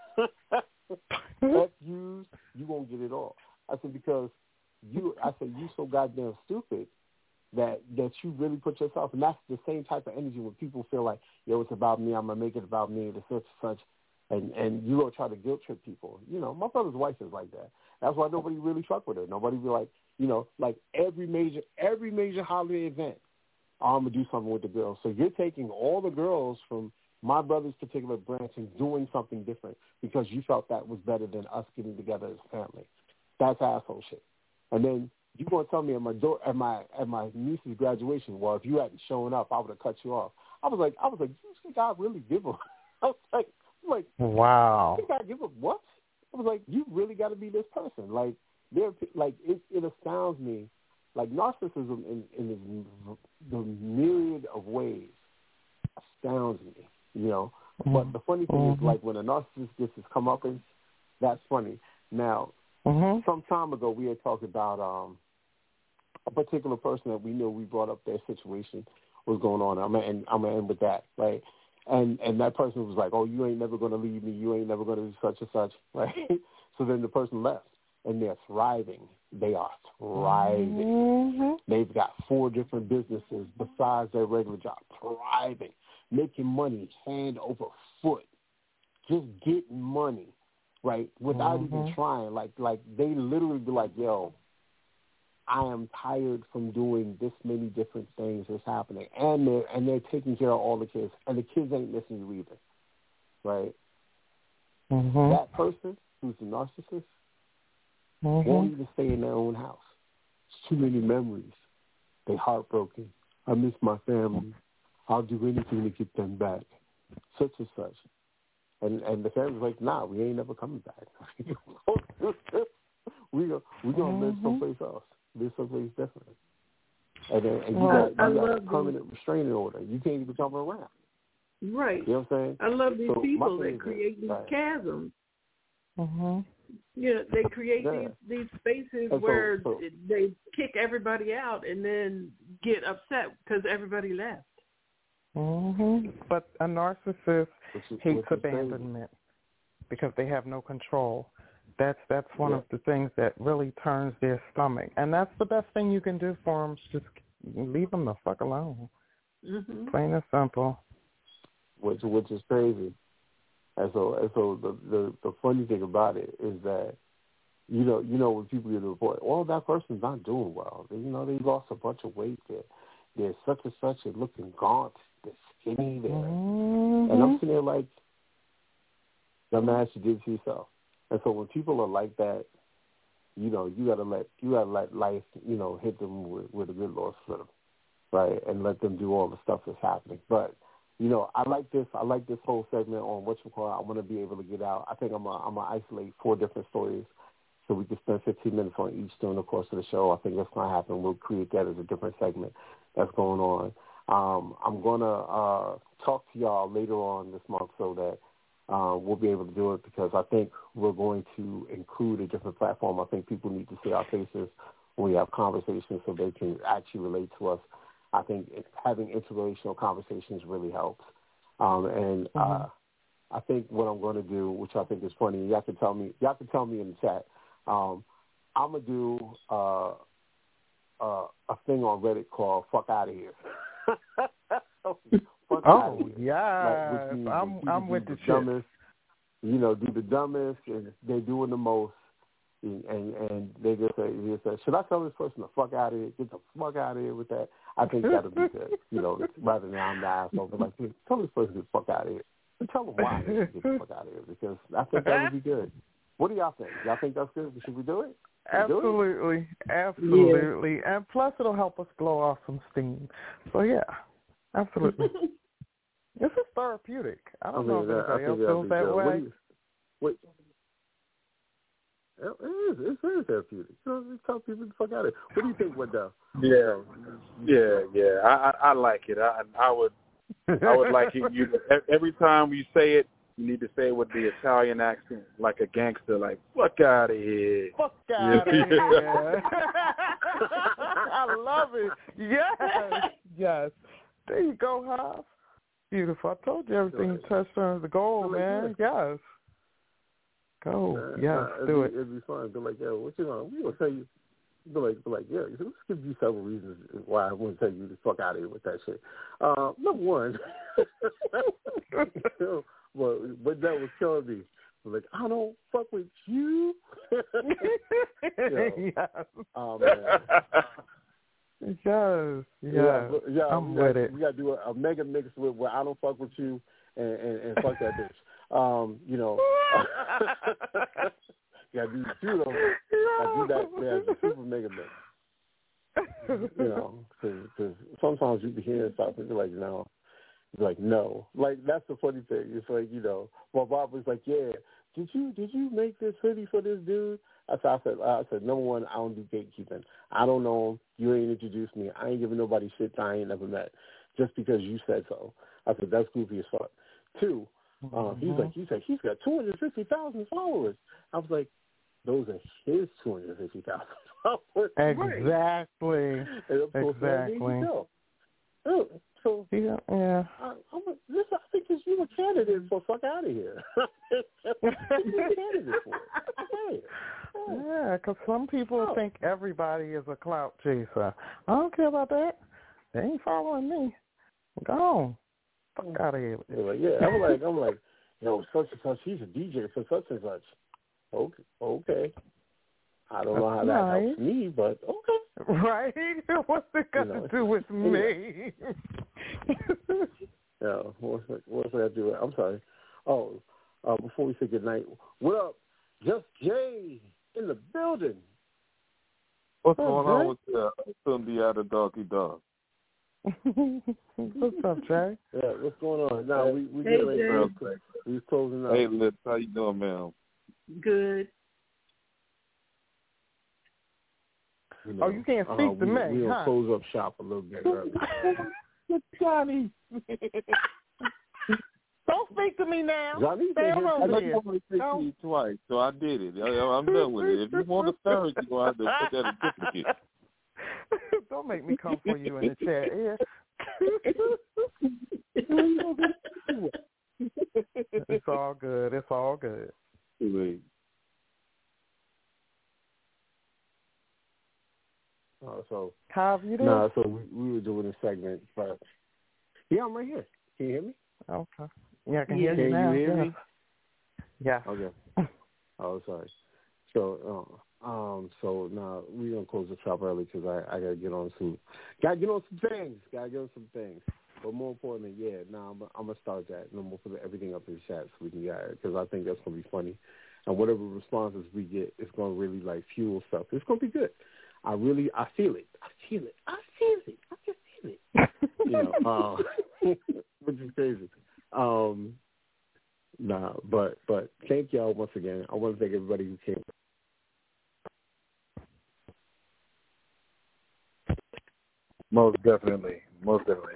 H: F U's. You going to get it all. I said, because you, I said, you so goddamn stupid that that you really put yourself, and that's the same type of energy when people feel like, yo, it's about me, I'm going to make it about me, the such and such. And and you go try to guilt trip people. You know, my brother's wife is like that. That's why nobody really fuck with her. Nobody be like, you know, like every major every major holiday event, I'm gonna do something with the girls. So you're taking all the girls from my brother's particular branch and doing something different because you felt that was better than us getting together as a family. That's asshole shit. And then you gonna tell me at my do- at my at my niece's graduation, well, if you hadn't shown up, I would have cut you off. I was like, I was like, you think I really give a? I was like. I'm like,
E: wow.
H: You gotta give up what? I was like, you really got to be this person. Like, they're like it. It astounds me, like narcissism in, in the myriad of ways astounds me. You know, mm-hmm. but the funny thing mm-hmm. is, like when a narcissist gets his comeuppance, that's funny. Now, mm-hmm. some time ago, we had talked about um, a particular person that we knew. We brought up their situation was going on. I'm and I'm gonna end with that, right? And and that person was like, oh, you ain't never going to leave me. You ain't never going to do such and such. Right? So then the person left, and they're thriving. They are thriving. Mm-hmm. They've got four different businesses besides their regular job. Thriving. Making money hand over foot. Just getting money, right, without mm-hmm. even trying. Like, like they literally be like, yo, I am tired from doing this many different things that's happening. And they're, and they're taking care of all the kids. And the kids ain't missing you either. Right? Mm-hmm. That person who's a narcissist mm-hmm. won't even stay in their own house. It's too many memories. They're heartbroken. I miss my family. I'll do anything to get them back. Such and such. And and the family's like, nah, we ain't never coming back. we go, we gonna mm-hmm. live someplace else. Live someplace different. And then and you well, got, you got a permanent the, restraining order. You can't even come around.
F: Right.
H: You know what I'm saying?
F: I love these
H: so
F: people that create these right. chasms.
E: Mm-hmm.
F: Yeah, they create yeah. these these spaces and where so, so, they kick everybody out and then get upset because everybody left.
E: Mm-hmm. But a narcissist
H: is,
E: hates abandonment because they have no control. That's that's one yeah. of the things that really turns their stomach, and that's the best thing you can do for them. Just leave them the fuck alone.
F: Mm-hmm.
E: Plain and simple.
H: Which which is crazy. And so and so the, the the funny thing about it is that you know you know when people get a report, well, that person's not doing well. They, you know they lost a bunch of weight. They're they're such and such. They're looking gaunt. They're skinny. They're
E: mm-hmm.
H: and I'm sitting there like, dumbass, you did it to yourself. And so when people are like that, you know, you gotta let you gotta let life, you know, hit them with, with a good Lord's flip, right, and let them do all the stuff that's happening. But you know, I like this. I like this whole segment on what you call. I want to be able to get out. I think I'm gonna I'm gonna isolate four different stories, so we can spend fifteen minutes on each during the course of the show. I think that's gonna happen. We'll create that as a different segment that's going on. Um, I'm gonna uh, talk to y'all later on this month so that. Uh, we'll be able to do it because I think we're going to include a different platform. I think people need to see our faces when we have conversations so they can actually relate to us. I think it, having interrelational conversations really helps. Um, and uh, mm-hmm. I think what I'm going to do, which I think is funny, y'all can tell me. Y'all can tell me in the chat. Um, I'm gonna do uh, uh, a thing on Reddit called "Fuck Out of Here." Fuck
E: oh yeah, like, I'm I'm with the, the
H: dumbest. You know, do the dumbest, and they're doing the most, and and, and they just say, they just say, should I tell this person to fuck out of here? Get the fuck out of here with that. I think that'll be good. You know, rather than I'm the asshole, but like, tell this person to get the fuck out of here. And tell them why they should get the fuck out of here because I think that would be good. What do y'all think? Y'all think that's good? Should we do it? Should
E: Absolutely,
H: do it?
E: absolutely, yeah. And plus it'll help us blow off some steam. So yeah. Absolutely. This is therapeutic. I don't I know if
H: that,
E: anybody else feels that
H: good.
E: way.
H: What, you, what, It is. It's very therapeutic. You know, just tell people to fuck out of it. What do you think, Wendell?
G: Yeah, yeah, yeah. I, I, I like it. I, I would, I would like it. You every time you say it, you need to say it with the Italian accent, like a gangster, like "fuck out of here."
E: Fuck out of here. I love it. Yes, yes. There you go, Hoff. Beautiful. I told you everything you touched on is the goal, man. Yes. Go. Uh, yes, uh, do
H: it'd
E: it.
H: It'd be fun. Be like, yo, what you want? We gonna tell you. Be like, be like, yeah. Let's give you several reasons why I want to tell you to fuck out of here with that shit. Uh, number one, well, but that was killing me. Like, I don't fuck with you. Yo,
E: yes.
H: Oh man.
E: Yes, yes.
H: Yeah, yeah,
E: I'm
H: we
E: with
H: got,
E: it.
H: We got to do a, a mega mix with where I don't fuck with you and, and, and fuck that bitch. Um, you know, got to do two of them. Got to do that. Yeah, the super mega mix. You know, because sometimes you be hearing stuff and you're like, no, you're like no, like that's the funny thing. It's like, you know, well, Bob was like, yeah, did you did you make this hoodie for this dude? I said, I said, I said, number one, I don't do gatekeeping. I don't know him. You ain't introduced me. I ain't giving nobody shit that I ain't never met just because you said so. I said, that's goofy as fuck. Two, uh, mm-hmm. he's like, he said, he's got two hundred fifty thousand followers. I was like, those are his two hundred fifty thousand followers.
E: Exactly.
H: Exactly. Oh, so,
E: yeah, yeah.
H: I, I'm a, this, I think this you a candidate for fuck out of here. You're a candidate for it.
E: Yeah, because some people oh. think everybody is a clout chaser. I don't care about that. They ain't following me. Go on. Fuck out of here.
H: Like, yeah, I'm like, I'm like, yo, such and such, he's a D J for such and such. Okay, okay. I don't
E: That's
H: know how
E: nice.
H: that helps me, but okay.
E: Right? What's it got you know, to do with me?
H: Yeah, what's it, what's that do? I'm sorry. Oh, uh, before we say goodnight, what up? Just Jay in the building.
I: What's going on with the Sunday out of Doggy Dog?
E: What's up, Jay?
H: Yeah, what's going on? Now we we
F: hey,
H: get ready. We're closing up.
I: Hey, Liz, how you doing, man?
F: Good.
H: You know,
E: oh, you can't speak
H: uh,
E: to
H: we,
E: me,
H: We'll
E: huh?
H: close up shop a little bit early.
E: Johnny. Don't speak to me now.
H: Johnny,
E: Stay alone
I: I just
E: here.
I: wanted to speak to you twice, so I did it. I, I'm done with it. If you want a third, you're going to have to put that in duplicate.
E: Don't make me come for you in the chat. Yeah. It's all good. It's all good.
I: Wait.
H: Uh, so
E: how have you doing?
H: No, nah, so we, we were doing a segment, but yeah, I'm right here. Can you hear me?
E: Okay. Yeah, I can
H: yeah.
E: hear you now.
H: Can you hear
E: yeah.
H: me?
E: Yeah.
H: Okay. Oh, sorry. So, uh, um, so now we're gonna close the shop early because I, I gotta get on some, gotta get on some things, gotta get on some things. But more importantly, yeah, now I'm, I'm gonna start that, and I'm gonna put everything up in the chat so we can get it because I think that's gonna be funny, and whatever responses we get, it's gonna really like fuel stuff. It's gonna be good. I really, I feel it. I feel it. I feel it. I can feel it. You know, uh, which is crazy. Um, nah, but but thank y'all once again. I want to thank everybody who came.
G: Most definitely. Most definitely.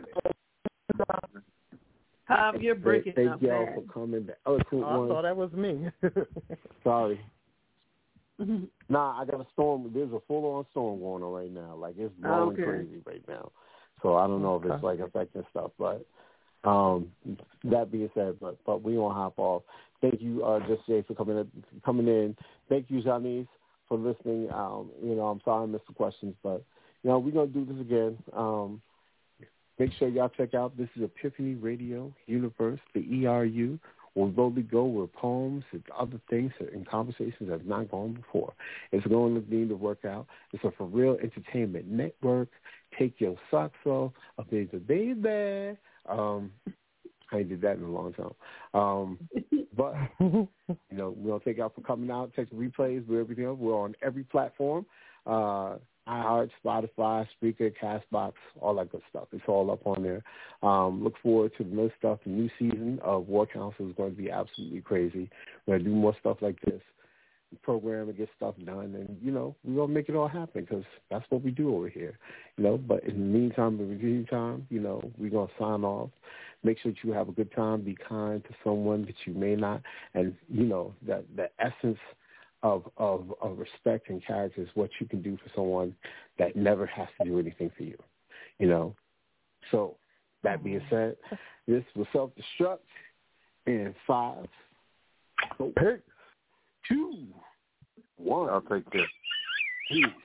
F: How you're breaking
H: Thank
F: up.
H: y'all
F: man.
H: for coming back. Oh, cool.
E: Oh, I thought that was me.
H: Sorry. Nah, I got a storm. There's a full-on storm going on right now. Like, it's blowing
F: okay.
H: crazy right now. So I don't know if it's, like, affecting stuff. But um, that being said, but but we won't hop off. Thank you, uh, Just Jay, for coming in. Coming in. Thank you, Janice, for listening. Um, you know, I'm sorry I missed the questions, but, you know, we're going to do this again. Um, make sure y'all check out. This is Epiphany Radio Universe, the E R U. We'll boldly go where poems and other things and conversations have not gone before. It's going to need to work out. It's a for real entertainment network. Take your socks off. A baby, baby. Um, I ain't did that in a long time. Um, but, you know, we'll take out for coming out, check the replays, we're everything else. We're on every platform. Uh, iHeart, Spotify, Spreaker, Castbox, all that good stuff. It's all up on there. Um, look forward to the new stuff. The new season of War Council is going to be absolutely crazy. We're going to do more stuff like this. program and get stuff done, and you know we're gonna make it all happen because that's what we do over here, you know. But in the meantime, in the meantime, you know, we're gonna sign off. Make sure that you have a good time. Be kind to someone that you may not, and you know that the essence of of of respect and character is what you can do for someone that never has to do anything for you, you know. So that being said, this was Self-Destruct in five, four, two, one.
I: I'll take care.
H: Peace.